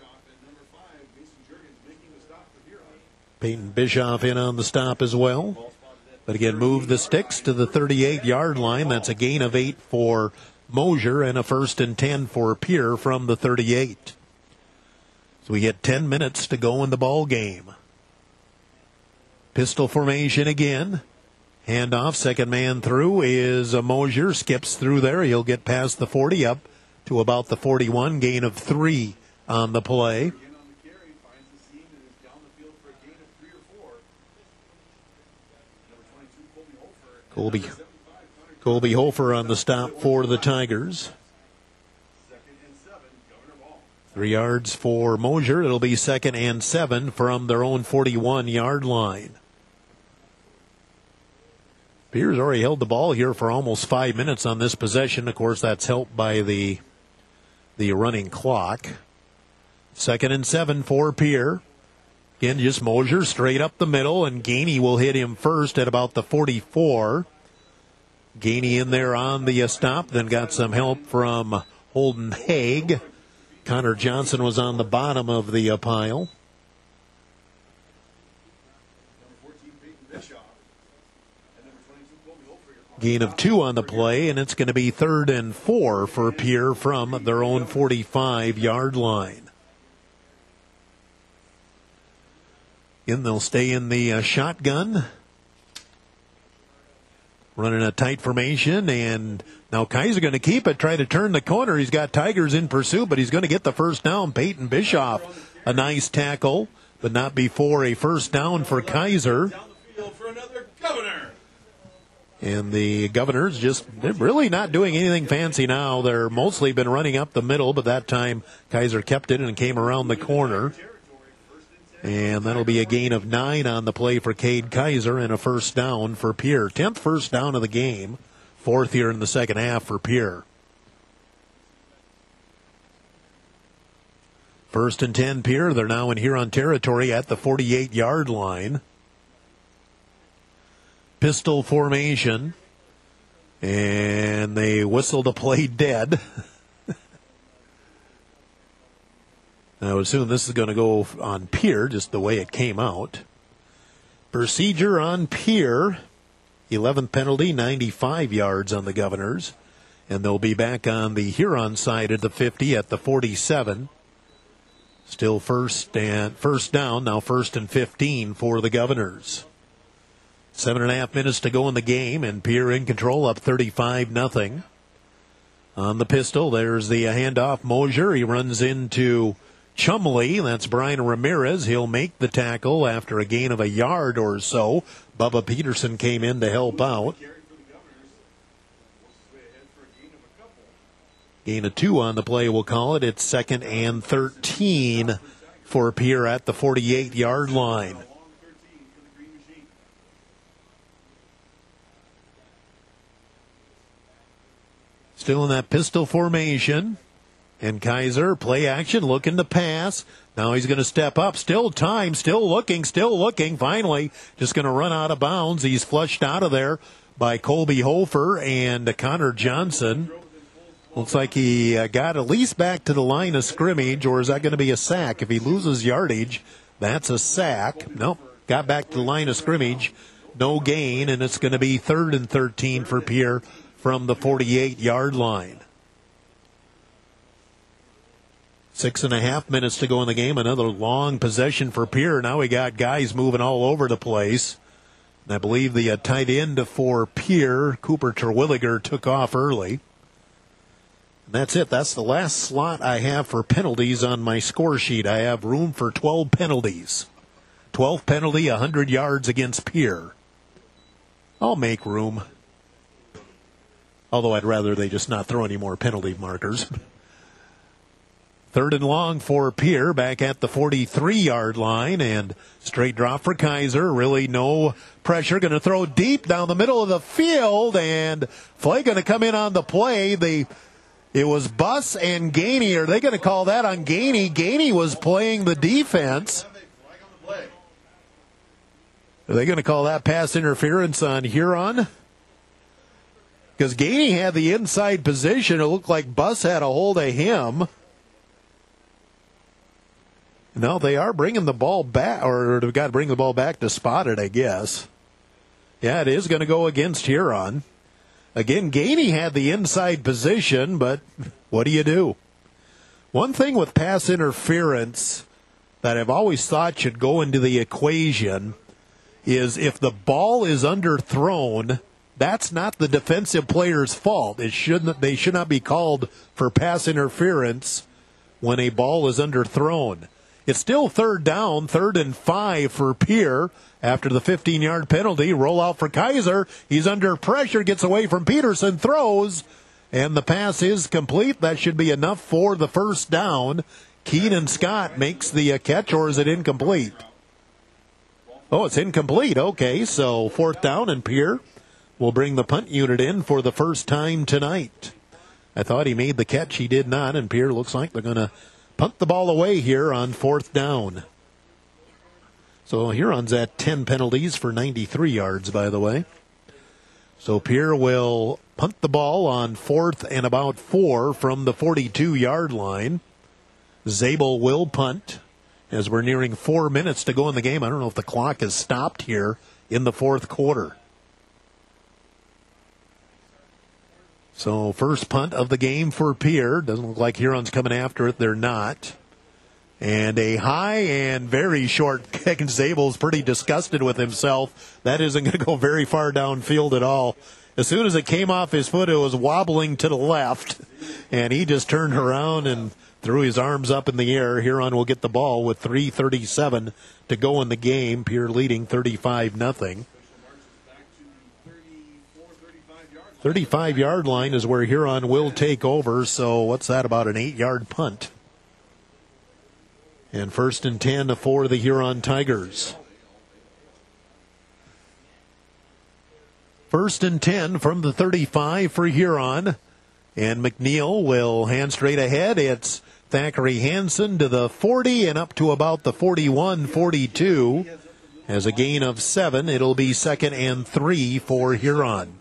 Peyton Bischoff in on the stop as well. But again, move the sticks to the 38-yard line. That's a gain of 8 for Mosier and a 1st and 10 for Pierre from the 38. So we get 10 minutes to go in the ball game. Pistol formation again. Handoff, second man through is Mosier. Skips through there. He'll get past the 40 up to about the 41. Gain of 3 on the play. Colby Hofer on the stop for the Tigers. 3 yards for Mosier. It'll be 2nd and 7 from their own 41-yard line. Pierre's already held the ball here for almost 5 minutes on this possession. Of course, that's helped by the running clock. 2nd and 7 for Pierre. Again, just Mosier straight up the middle, and Gainey will hit him first at about the 44. Gainey in there on the stop, then got some help from Holden Haig. Connor Johnson was on the bottom of the pile. Gain of 2 on the play, and it's going to be 3rd and 4 for Pierre from their own 45-yard line. Again, they'll stay in the shotgun. Running a tight formation, and now Kaiser going to keep it, try to turn the corner. He's got Tigers in pursuit, but he's going to get the first down. Peyton Bischoff, a nice tackle, but not before a first down for Kaiser. And the Governors just really not doing anything fancy now. They're mostly been running up the middle, but that time Kaiser kept it and came around the corner. And that'll be a gain of 9 on the play for Cade Kaiser and a first down for Pierre. 10th first down of the game. 4th here in the second half for Pierre. 1st and 10 Pierre. They're now in Huron territory at the 48-yard line. Pistol formation. And they whistle to play dead. I would assume this is going to go on Pierre, just the way it came out. Procedure on Pierre. 11th penalty, 95 yards on the Governors. And they'll be back on the Huron side at the 50 at the 47. Still first down, now 1st and 15 for the Governors. 7.5 minutes to go in the game, and Pierre in control, up 35-0. On the pistol, there's the handoff. Mosier, he runs into Chumley. That's Brian Ramirez. He'll make the tackle after a gain of a yard or so. Bubba Peterson came in to help out. Gain of 2 on the play, we'll call it. It's 2nd and 13 for Pierre at the 48-yard line. Still in that pistol formation. And Kaiser, play action, looking to pass. Now he's going to step up. Still time, still looking. Finally, just going to run out of bounds. He's flushed out of there by Colby Hofer and Connor Johnson. Looks like he got at least back to the line of scrimmage, or is that going to be a sack? If he loses yardage, that's a sack. Nope, got back to the line of scrimmage, no gain, and it's going to be 3rd and 13 for Pierre from the 48-yard line. 6.5 minutes to go in the game. Another long possession for Pierre. Now we got guys moving all over the place. And I believe the tight end for Pierre, Cooper Terwilliger, took off early. That's it. That's the last slot I have for penalties on my score sheet. I have room for 12 penalties. 12th penalty, 100 yards against Pierre. I'll make room. Although I'd rather they just not throw any more penalty markers. 3rd and long for Pierre, back at the 43-yard line, and straight drop for Kaiser. Really no pressure. Going to throw deep down the middle of the field, and Flay going to come in on the play. It was Buss and Gainey. Are they going to call that on Gainey? Gainey was playing the defense. Are they going to call that pass interference on Huron? Because Gainey had the inside position. It looked like Buss had a hold of him. No, they are bringing the ball back, or they've got to bring the ball back to spot it, I guess. Yeah, it is going to go against Huron. Again, Gainey had the inside position, but what do you do? One thing with pass interference that I've always thought should go into the equation is if the ball is underthrown, that's not the defensive player's fault. They should not be called for pass interference when a ball is underthrown. It's still 3rd down, 3rd and 5 for Pierre. After the 15-yard penalty, roll out for Kaiser. He's under pressure, gets away from Peterson, throws, and the pass is complete. That should be enough for the 1st down. Keenan Scott makes the catch, or is it incomplete? Oh, it's incomplete. Okay, so 4th down, and Pierre will bring the punt unit in for the first time tonight. I thought he made the catch. He did not, and Pierre looks like they're going to punt the ball away here on 4th down. So Huron's at 10 penalties for 93 yards, by the way. So Pierre will punt the ball on 4th and about 4 from the 42-yard line. Zabel will punt as we're nearing 4 minutes to go in the game. I don't know if the clock has stopped here in the 4th quarter. So first punt of the game for Pierre. Doesn't look like Huron's coming after it. They're not. And a high and very short kick, and Zabel's pretty disgusted with himself. That isn't going to go very far downfield at all. As soon as it came off his foot, it was wobbling to the left, and he just turned around and threw his arms up in the air. Huron will get the ball with 3:37 to go in the game. Pierre leading 35-0. 35-yard line is where Huron will take over, so what's that, about an 8-yard punt? And 1st and 10 for the Huron Tigers. 1st and 10 from the 35 for Huron. And McNeil will hand straight ahead. It's Thackeray Hansen to the 40 and up to about the 41-42. As a gain of 7, it'll be 2nd and 3 for Huron.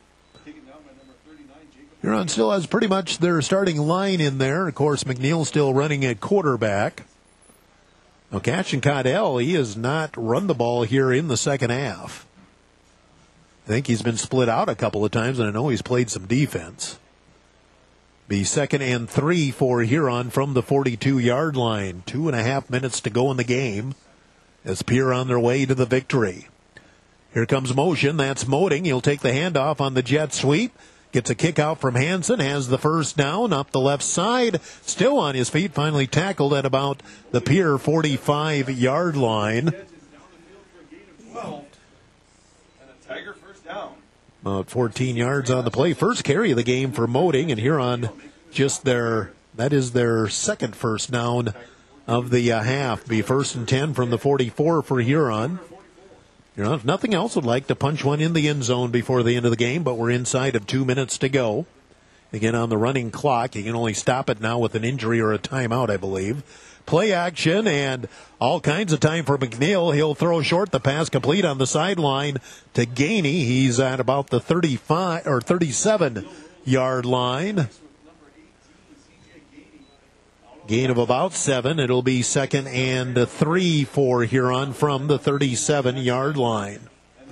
Huron still has pretty much their starting line in there. Of course, McNeil still running at quarterback. Now, Cashin Caudell, he has not run the ball here in the second half. I think he's been split out a couple of times, and I know he's played some defense. Be 2nd and 3 for Huron from the 42-yard line. 2.5 minutes to go in the game as Pierre on their way to the victory. Here comes motion. That's Moding. He'll take the handoff on the jet sweep. Gets a kick out from Hansen, has the 1st down up the left side, still on his feet, finally tackled at about the Pierre 45-yard line. About 14 yards on the play. First carry of the game for Moding, and Huron just that is their 2nd 1st down of the half. Be 1st and 10 from the 44 for Huron. If nothing else, would like to punch one in the end zone before the end of the game, but we're inside of 2 minutes to go. Again, on the running clock, you can only stop it now with an injury or a timeout, I believe. play action and all kinds of time for McNeil. He'll throw short, the pass complete on the sideline to Gainey. He's at about the 35 or 37-yard line. Gain of about 7. It'll be 2nd and 3 for Huron from the 37-yard line.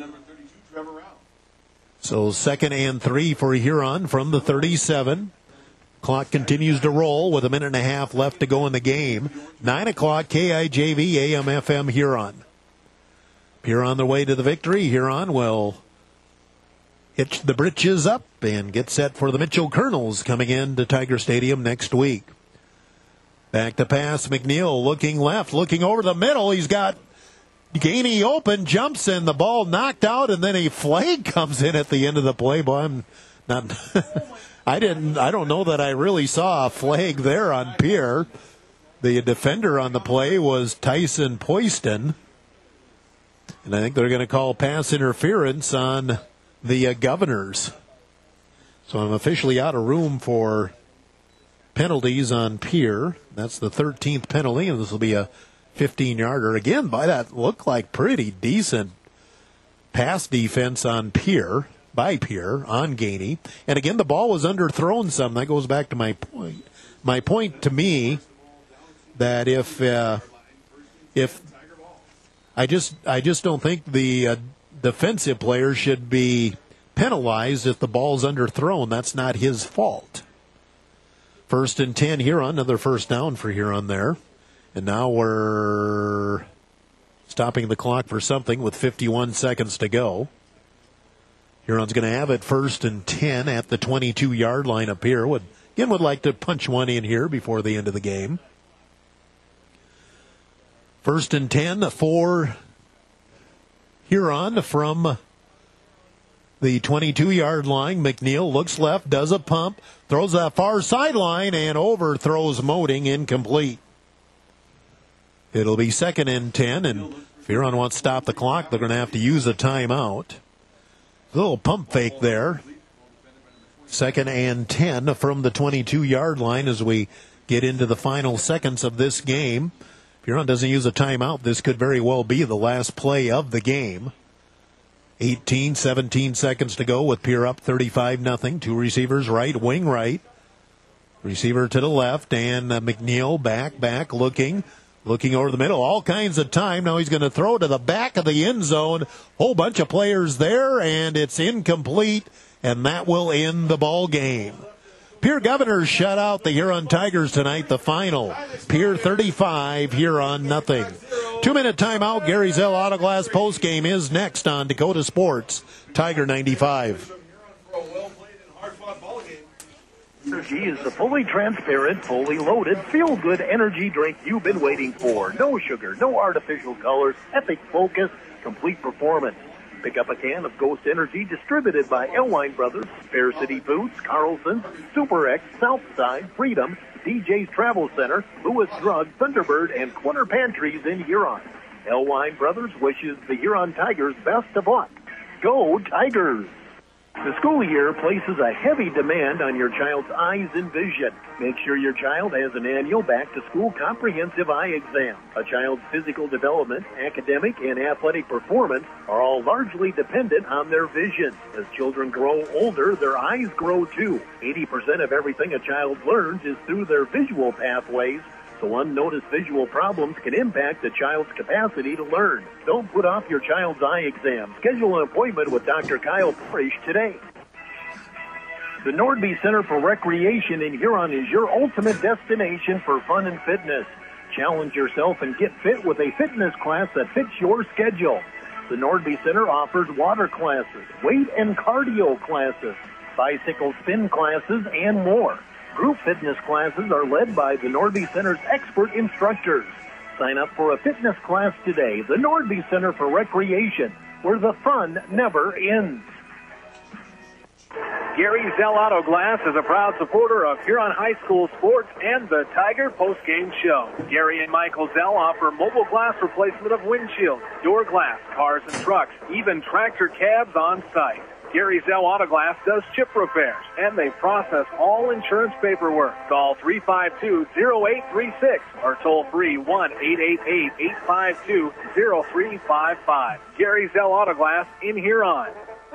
So 2nd and 3 for Huron from the 37. Clock continues to roll with a minute and a half left to go in the game. 9 o'clock, KIJV, AM/FM Huron. Huron on their way to the victory. Huron will hitch the britches up and get set for the Mitchell Colonels coming into Tiger Stadium next week. Back to pass, McNeil looking left, looking over the middle. He's got Gainey open, jumps in, the ball knocked out, and then a flag comes in at the end of the play. Boy, I'm not... I don't know that I really saw a flag there on Pierre. The defender on the play was Tyson Poiston. And I think they're going to call pass interference on the Governors. So I'm officially out of room for penalties on Pierre. That's the 13th penalty, and this will be a 15-yarder. Again, by that looked like pretty decent pass defense on Pierre. By Pierre on Gainey. And again, the ball was underthrown some. That goes back to my point. My point to me that if I just don't think the defensive player should be penalized if the ball's underthrown. That's not his fault. 1st and 10 Huron. Another first down for Huron there. And now we're stopping the clock for something with 51 seconds to go. Huron's going to have it 1st and 10 at the 22-yard line up here. Would like to punch one in here before the end of the game. 1st and 10 for Huron from the 22-yard line. McNeil looks left, does a pump, throws that far sideline, and overthrows Moding, incomplete. It'll be 2nd and 10, and if Huron wants to stop the clock, they're going to have to use a timeout. Little pump fake there. 2nd and 10 from the 22-yard line as we get into the final seconds of this game. If Huron doesn't use a timeout, this could very well be the last play of the game. 17 seconds to go with Pierre up 35-0. 2 receivers right, wing right. Receiver to the left, and McNeil back, looking over the middle, all kinds of time. Now he's going to throw to the back of the end zone. Whole bunch of players there, and it's incomplete, and that will end the ball game. Pierre Governors shut out the Huron Tigers tonight, the final. Pierre 35, Huron 0. 2-minute timeout. Gary Zell Autoglass postgame is next on Dakota Sports, Tiger 95. Energy is the fully transparent, fully loaded, feel-good energy drink you've been waiting for. No sugar, no artificial colors, epic focus, complete performance. Pick up a can of Ghost Energy distributed by Elwine Brothers, Fair City Foods, Carlson's, Super X, Southside, Freedom, DJ's Travel Center, Lewis Drug, Thunderbird, and Corner Pantries in Huron. Elwine Brothers wishes the Huron Tigers best of luck. Go Tigers! The school year places a heavy demand on your child's eyes and vision. Make sure your child has an annual back-to-school comprehensive eye exam. A child's physical development, academic, and athletic performance are all largely dependent on their vision. As children grow older, their eyes grow too. 80% of everything a child learns is through their visual pathways, so unnoticed visual problems can impact the child's capacity to learn. Don't put off your child's eye exam. Schedule an appointment with Dr. Kyle Parrish today. The Nordby Center for Recreation in Huron is your ultimate destination for fun and fitness. Challenge yourself and get fit with a fitness class that fits your schedule. The Nordby Center offers water classes, weight and cardio classes, bicycle spin classes, and more. Group fitness classes are led by the Nordby Center's expert instructors. Sign up for a fitness class today. The Nordby Center for Recreation, where the fun never ends. Gary Zell Auto Glass is a proud supporter of Huron High School sports and the Tiger postgame show. Gary and Michael Zell offer mobile glass replacement of windshields, door glass, cars and trucks, even tractor cabs on site. Gary Zell Autoglass does chip repairs, and they process all insurance paperwork. Call 352-0836 or toll free 1-888-852-0355. Gary Zell Autoglass in Huron.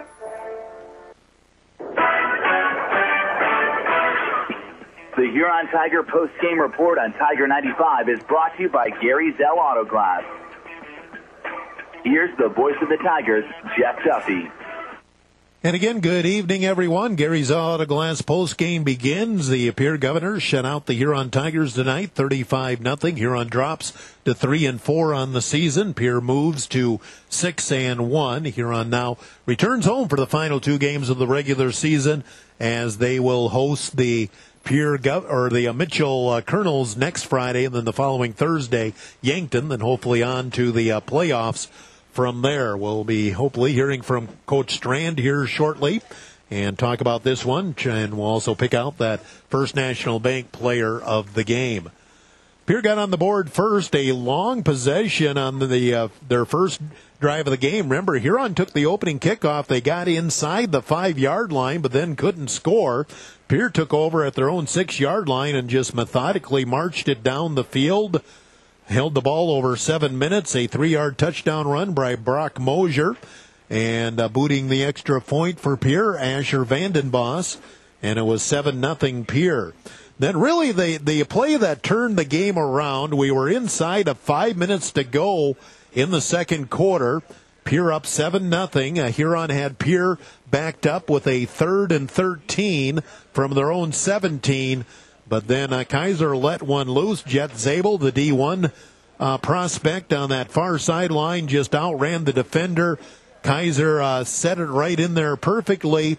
The Huron Tiger post-game report on Tiger 95 is brought to you by Gary Zell Autoglass. Here's the voice of the Tigers, Jeff Duffy. And again, good evening, everyone. Gary Zell Autoglass post-game begins. The Pierre Governors shut out the Huron Tigers tonight, 35-0. Huron drops to 3-4 on the season. Pierre moves to 6-1. Huron now returns home for the final two games of the regular season as they will host the the Mitchell Colonels next Friday, and then the following Thursday, Yankton, then hopefully on to the playoffs from there. We'll be hopefully hearing from Coach Strand here shortly and talk about this one, and we'll also pick out that First National Bank player of the game. Pierre got on the board first, a long possession on their first drive of the game. Remember, Huron took the opening kickoff. They got inside the 5-yard line, but then couldn't score. Pierre took over at their own 6-yard line and just methodically marched it down the field. Held the ball over 7 minutes, a 3-yard touchdown run by Brock Mosier, and booting the extra point for Pierre, Asher Vandenbos, and it was 7-0 Pierre. Then really the play that turned the game around, we were inside of 5 minutes to go in the second quarter. Pierre up 7-0. Huron had Pierre backed up with a 3rd and 13 from their own 17. But then Kaiser let one loose. Jet Zabel, the D1 prospect on that far sideline, just outran the defender. Kaiser set it right in there perfectly.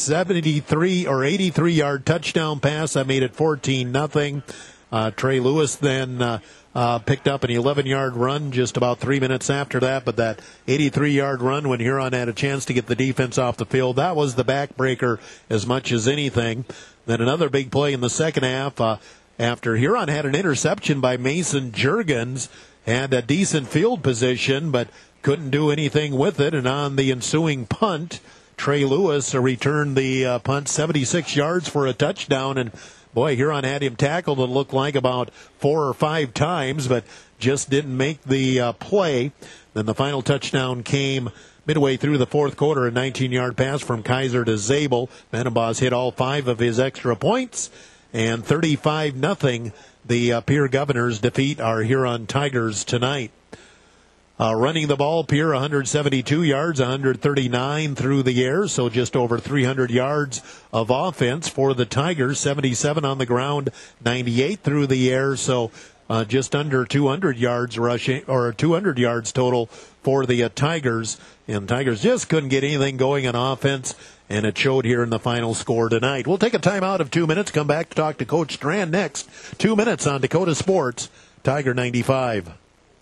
83-yard touchdown pass. I made it 14-0. Trey Lewis then picked up an 11-yard run just about 3 minutes after that. But that 83-yard run when Huron had a chance to get the defense off the field, that was the backbreaker as much as anything. Then another big play in the second half after Huron had an interception by Mason Juergens, had a decent field position, but couldn't do anything with it. And on the ensuing punt, Trey Lewis returned the punt 76 yards for a touchdown. And boy, Huron had him tackled, it looked like about 4 or 5 times, but just didn't make the play. Then the final touchdown came midway through the fourth quarter, a 19-yard pass from Kaiser to Zabel. Vandenbos hit all 5 of his extra points, and 35-0. The Pierre Governors defeat our Huron Tigers tonight. Running the ball, Pierre 172 yards, 139 through the air, so just over 300 yards of offense for the Tigers. 77 on the ground, 98 through the air, so just under 200 yards rushing, or 200 yards total for the Tigers. And Tigers just couldn't get anything going on offense, and it showed here in the final score tonight. We'll take a timeout of 2 minutes, come back to talk to Coach Strand next. 2 minutes on Dakota Sports, Tiger 95.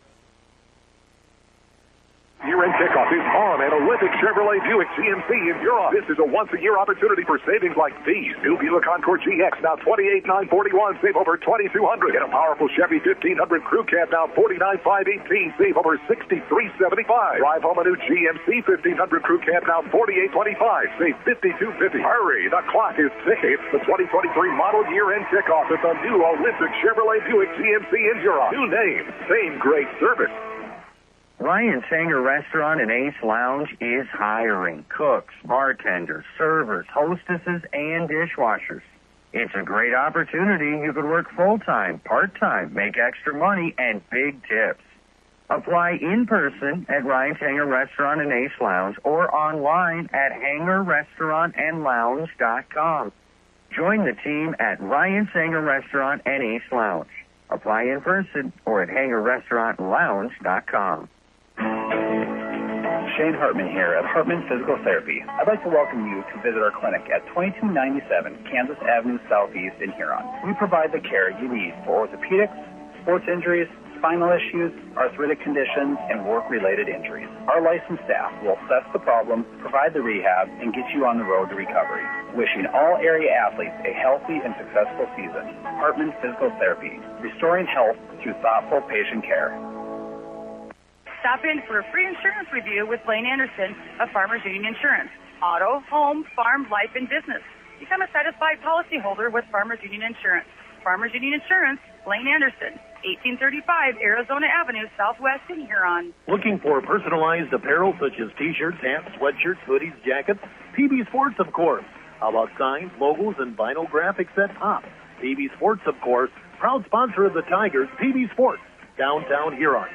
Year-end kickoff is on at Olympic Chevrolet Buick GMC in Huron. This is a once-a-year opportunity for savings like these. New Buick Encore GX now $28,941, save over $2,200. Get a powerful Chevy 1500 Crew Cab now $49,518, save over $63.75. Drive home a new GMC 1500 Crew Cab now $48.25, save $52.50. Hurry, the clock is ticking. It's the 2023 model year-end kickoff at the new Olympic Chevrolet Buick GMC in Huron. New name, same great service. Ryan Sanger Restaurant and Ace Lounge is hiring cooks, bartenders, servers, hostesses, and dishwashers. It's a great opportunity. You could work full-time, part-time, make extra money, and big tips. Apply in person at Ryan Sanger Restaurant and Ace Lounge or online at hangerrestaurantandlounge.com. Join the team at Ryan Sanger Restaurant and Ace Lounge. Apply in person or at hangerrestaurantlounge.com. Shane Hartman here at Hartman Physical Therapy. I'd like to welcome you to visit our clinic at 2297 Kansas Avenue Southeast in Huron. We provide the care you need for orthopedics, sports injuries, spinal issues, arthritic conditions, and work-related injuries. Our licensed staff will assess the problem, provide the rehab, and get you on the road to recovery. Wishing all area athletes a healthy and successful season. Hartman Physical Therapy, restoring health through thoughtful patient care. Stop in for a free insurance review with Blaine Anderson of Farmers Union Insurance. Auto, home, farm, life, and business. Become a satisfied policyholder with Farmers Union Insurance. Farmers Union Insurance, Blaine Anderson, 1835 Arizona Avenue, Southwest in Huron. Looking for personalized apparel such as t-shirts, hats, sweatshirts, hoodies, jackets? PB Sports, of course. How about signs, logos, and vinyl graphics that pop? PB Sports, of course, proud sponsor of the Tigers, PB Sports, downtown Huron.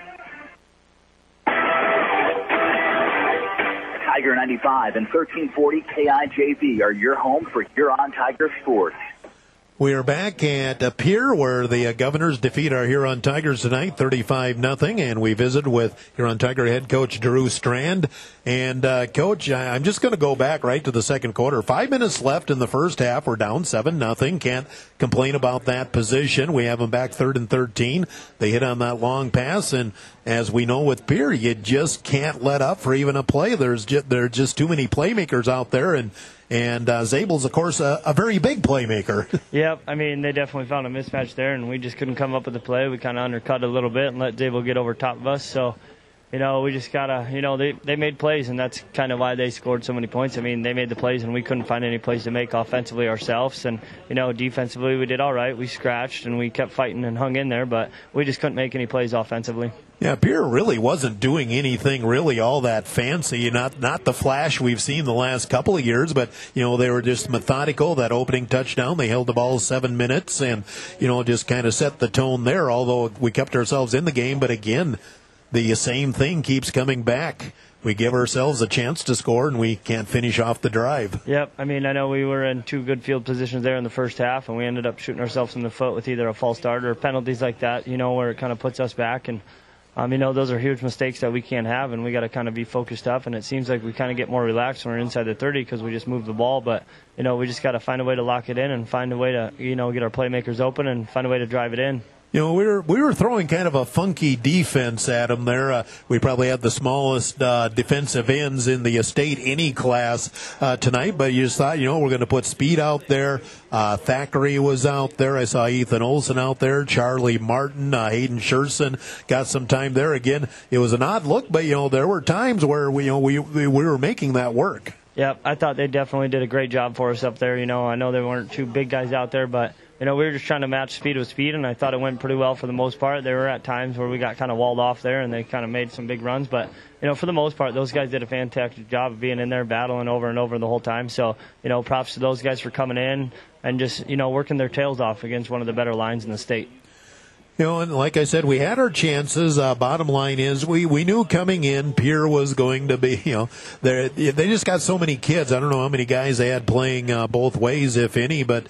Tiger 95 and 1340 KIJV are your home for Huron Tiger sports. We are back at Pierre, where the Governors defeat our Huron Tigers tonight, 35-0, and we visit with Huron Tiger head coach Drew Strand. And, Coach, I'm just going to go back right to the second quarter. 5 minutes left in the first half. We're down 7-0. Can't complain about that position. We have them back 3rd and 13. They hit on that long pass, and as we know with Pierre, you just can't let up for even a play. There are just too many playmakers out there, and Zabel's, of course, a very big playmaker. Yep, I mean, they definitely found a mismatch there, and we just couldn't come up with the play. We kind of undercut a little bit and let Zabel get over top of us. So, we just got to, they made plays, and that's kind of why they scored so many points. I mean, they made the plays, and we couldn't find any plays to make offensively ourselves. And, defensively, we did all right. We scratched, and we kept fighting and hung in there, but we just couldn't make any plays offensively. Yeah, Pierre really wasn't doing anything really all that fancy, not the flash we've seen the last couple of years, but, they were just methodical. That opening touchdown, they held the ball 7 minutes and, just kind of set the tone there, although we kept ourselves in the game. But again, the same thing keeps coming back. We give ourselves a chance to score, and we can't finish off the drive. Yep. I mean, I know we were in 2 good field positions there in the first half, and we ended up shooting ourselves in the foot with either a false start or penalties like that, where it kind of puts us back. And those are huge mistakes that we can't have, and we got to kind of be focused up. And it seems like we kind of get more relaxed when we're inside the 30 because we just move the ball. But, we just got to find a way to lock it in and find a way to, get our playmakers open and find a way to drive it in. We were throwing kind of a funky defense at them there. We probably had the smallest defensive ends in the state any class tonight, but you just thought, we're going to put speed out there. Thackeray was out there. I saw Ethan Olson out there. Charlie Martin, Hayden Scherson got some time there. Again, it was an odd look, but there were times where we were making that work. Yep, I thought they definitely did a great job for us up there. I know there weren't 2 big guys out there, but we were just trying to match speed with speed, and I thought it went pretty well for the most part. There were at times where we got kind of walled off there, and they kind of made some big runs. But, for the most part, those guys did a fantastic job of being in there, battling over and over the whole time. So, props to those guys for coming in and just, working their tails off against one of the better lines in the state. And like I said, we had our chances. Bottom line is we knew coming in Pierre was going to be, they just got so many kids. I don't know how many guys they had playing both ways, if any, but,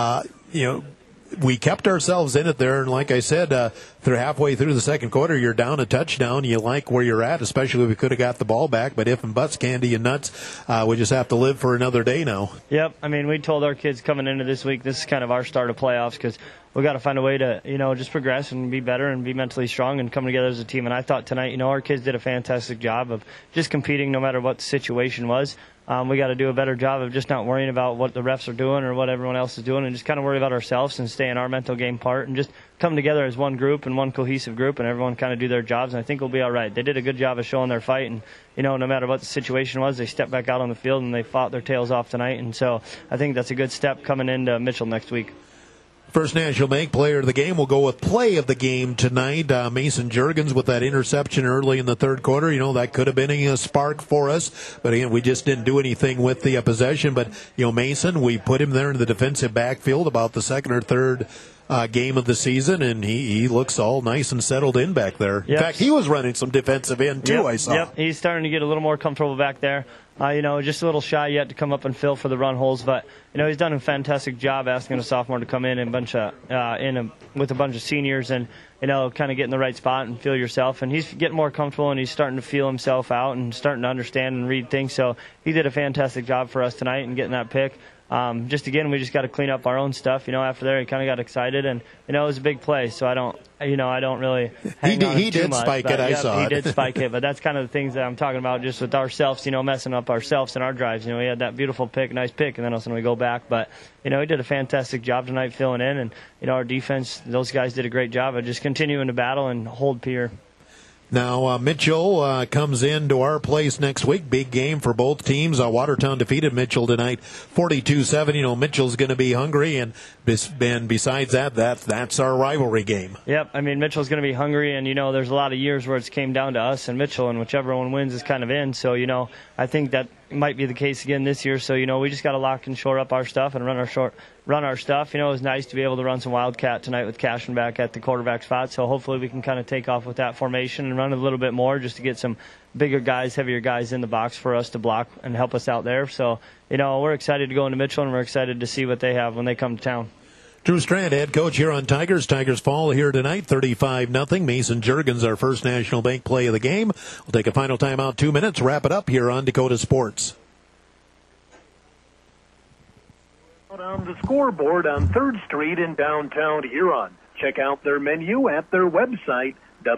we kept ourselves in it there, and like I said, halfway through the second quarter, you're down a touchdown. You like where you're at, especially if we could have got the ball back. But if and buts, candy and nuts, we just have to live for another day now. Yep. I mean, we told our kids coming into this week, this is kind of our start of playoffs because we got to find a way to, just progress and be better and be mentally strong and come together as a team. And I thought tonight, our kids did a fantastic job of just competing no matter what the situation was. We got to do a better job of just not worrying about what the refs are doing or what everyone else is doing and just kind of worry about ourselves and stay in our mental game part and just come together as one group and one cohesive group and everyone kind of do their jobs. And I think we'll be all right. They did a good job of showing their fight. And, no matter what the situation was, they stepped back out on the field and they fought their tails off tonight. And so I think that's a good step coming into Mitchell next week. First National Bank player of the game will go with play of the game tonight. Mason Juergens with that interception early in the third quarter. That could have been a spark for us. But again, we just didn't do anything with the possession. But, Mason, we put him there in the defensive backfield about the second or third game of the season, and he looks all nice and settled in back there. Yep. In fact, he was running some defensive end, too, I saw. Yep, he's starting to get a little more comfortable back there. Just a little shy yet to come up and fill for the run holes, but he's done a fantastic job asking a sophomore to come in and with a bunch of seniors and kind of get in the right spot and feel yourself. And he's getting more comfortable and he's starting to feel himself out and starting to understand and read things. So he did a fantastic job for us tonight and getting that pick. We just got to clean up our own stuff. After there, he kind of got excited, and it was a big play. So I don't really. He did spike it. I saw it. He did spike it, but that's kind of the things that I'm talking about, just with ourselves. Messing up ourselves and our drives. We had that beautiful pick, nice pick, and then all of a sudden we go back. But he did a fantastic job tonight filling in, and our defense, those guys did a great job of just continuing to battle and hold Pierre. Now, Mitchell comes into our place next week. Big game for both teams. Watertown defeated Mitchell tonight 42-7. You know, Mitchell's going to be hungry, and besides that, that's our rivalry game. Yep, I mean, Mitchell's going to be hungry, and, you know, there's a lot of years where it's came down to us and Mitchell, and whichever one wins is kind of in. So, you know, I think that might be the case again this year. So, you know, we just got to lock and shore up our stuff and run our stuff. You know, it was nice to be able to run some Wildcat tonight with Cashin back at the quarterback spot. So hopefully we can kind of take off with that formation and run a little bit more just to get some bigger guys, heavier guys in the box for us to block and help us out there. So, you know, we're excited to go into Mitchell, and we're excited to see what they have when they come to town. Drew Strand, head coach here on Tigers. Tigers fall here tonight, 35-0. Mason Juergens, our first National Bank play of the game. We'll take a final timeout, 2 minutes. Wrap it up here on Dakota Sports. On the scoreboard on 3rd Street in downtown Huron. Check out their menu at their website,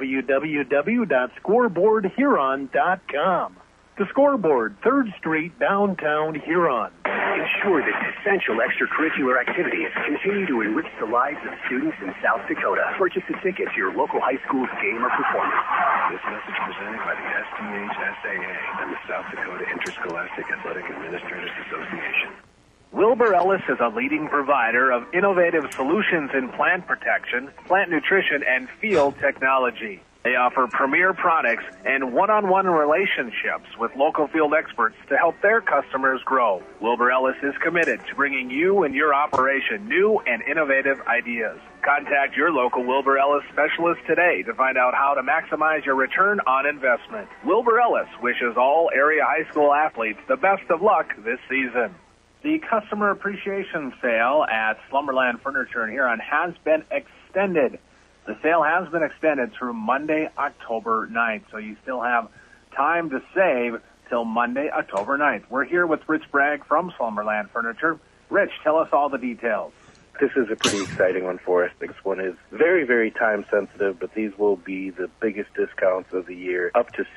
www.scoreboardhuron.com. The Scoreboard, 3rd Street, downtown Huron. Ensure that essential extracurricular activities continue to enrich the lives of students in South Dakota. Purchase a ticket to your local high school's game or performance. This message presented by the SDHSAA and the South Dakota Interscholastic Athletic Administrators Association. Wilbur Ellis is a leading provider of innovative solutions in plant protection, plant nutrition, and field technology. They offer premier products and one-on-one relationships with local field experts to help their customers grow. Wilbur Ellis is committed to bringing you and your operation new and innovative ideas. Contact your local Wilbur Ellis specialist today to find out how to maximize your return on investment. Wilbur Ellis wishes all area high school athletes the best of luck this season. The customer appreciation sale at Slumberland Furniture in Huron has been extended. The sale has been extended through Monday, October 9th, so you still have time to save till Monday, October 9th. We're here with Rich Bragg from Slumberland Furniture. Rich, tell us all the details. This is a pretty exciting one for us. This one is very, very time sensitive, but these will be the biggest discounts of the year, up to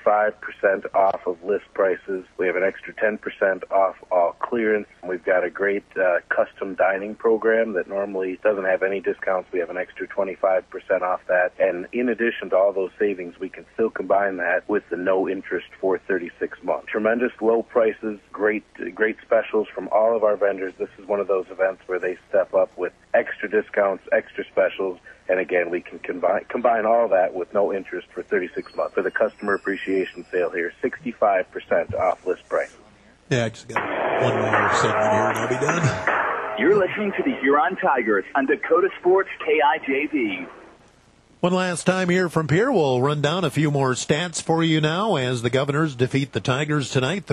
65% off of list prices. We have an extra 10% off all clearance. We've got a great custom dining program that normally doesn't have any discounts. We have an extra 25% off that. And in addition to all those savings, we can still combine that with the no interest for 36 months. Tremendous low prices, great specials from all of our vendors. This is one of those events where they step up with extra discounts, extra specials, and again, we can combine all that with no interest for 36 months. For the customer appreciation sale here, 65% off list price. Yeah, I just got one more segment here and I'll be done. You're listening to the Huron Tigers on Dakota Sports KIJV. One last time here from Pierre. We'll run down a few more stats for you now as the Governors defeat the Tigers tonight,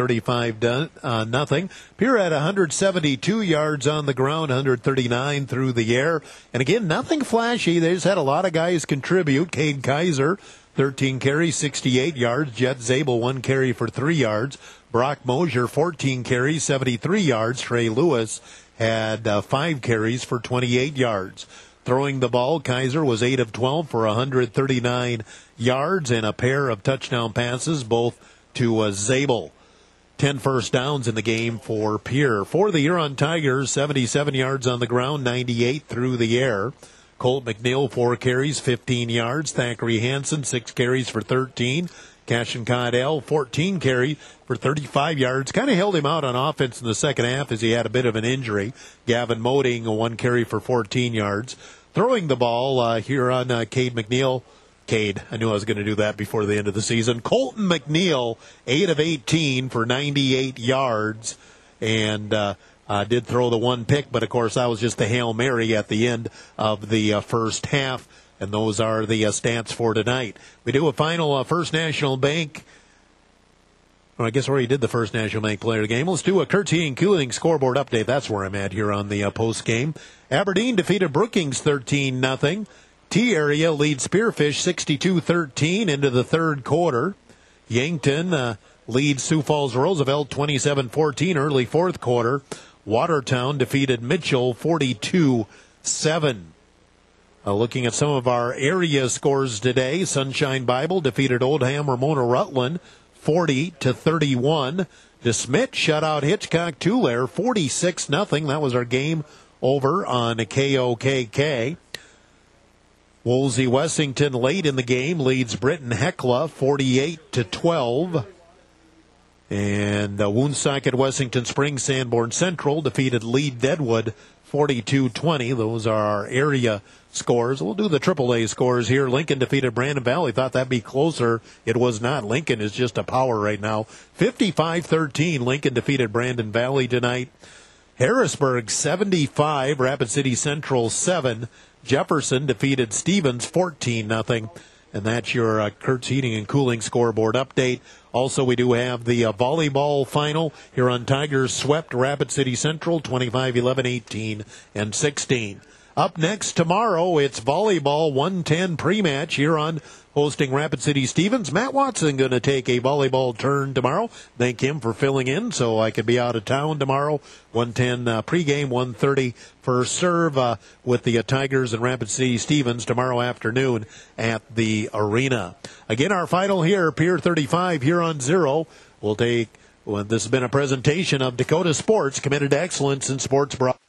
35-0. Pierre had 172 yards on the ground, 139 through the air. And again, nothing flashy. They just had a lot of guys contribute. Cade Kaiser, 13 carries, 68 yards. Jet Zabel, 1 carry for 3 yards. Brock Mosier, 14 carries, 73 yards. Trey Lewis had 5 carries for 28 yards. Throwing the ball, Kaiser was 8 of 12 for 139 yards and a pair of touchdown passes, both to Zabel. 10 first downs in the game for Pierre. For the Huron Tigers, 77 yards on the ground, 98 through the air. Colt McNeil, 4 carries, 15 yards. Thackeray Hansen, 6 carries for 13. Cashin Caudell, 14 carries for 35 yards. Kind of held him out on offense in the second half as he had a bit of an injury. Gavin Moding, 1 carry for 14 yards. Throwing the ball here on Cade McNeil. Cade, I knew I was going to do that before the end of the season. Colton McNeil, 8 of 18 for 98 yards. And did throw the 1 pick, but of course that was just the Hail Mary at the end of the first half. And those are the stats for tonight. We do a final First National Bank. Well, I guess we already did the First National Bank player game. Let's do a Kurt Heating Cooling scoreboard update. That's where I'm at here on the post game. Aberdeen defeated Brookings 13-0. T-Area leads Spearfish 62-13 into the third quarter. Yankton leads Sioux Falls Roosevelt 27-14 early fourth quarter. Watertown defeated Mitchell 42-7. Looking at some of our area scores today, Sunshine Bible defeated Oldham Ramona Rutland 40-31. DeSmet shut out Hitchcock Tulare 46-0. That was our game over on KOKK. Woolsey Wessington late in the game leads Britton Hecla 48-12. And Woonsocket Wessington Springs Sanborn Central defeated Lead Deadwood 42-20. Those are our area scores. We'll do the AAA scores here. Lincoln defeated Brandon Valley. Thought that'd be closer. It was not. Lincoln is just a power right now. 55-13. Lincoln defeated Brandon Valley tonight. Harrisburg 75. Rapid City Central 7. Jefferson defeated Stevens 14-0. And that's your Kurtz Heating and Cooling scoreboard update. Also, we do have the volleyball final. Huron Tigers swept Rapid City Central 25-11, 18, and 16. Up next tomorrow, it's volleyball 110 pre-match. Huron hosting Rapid City Stevens. Matt Watson going to take a volleyball turn tomorrow. Thank him for filling in so I could be out of town tomorrow. 110 pregame, 1:30 first serve with the Tigers and Rapid City Stevens tomorrow afternoon at the arena. Again, our final here, Pier 35, Huron 0. We'll take, this has been a presentation of Dakota Sports, committed to excellence in sports broadcasting.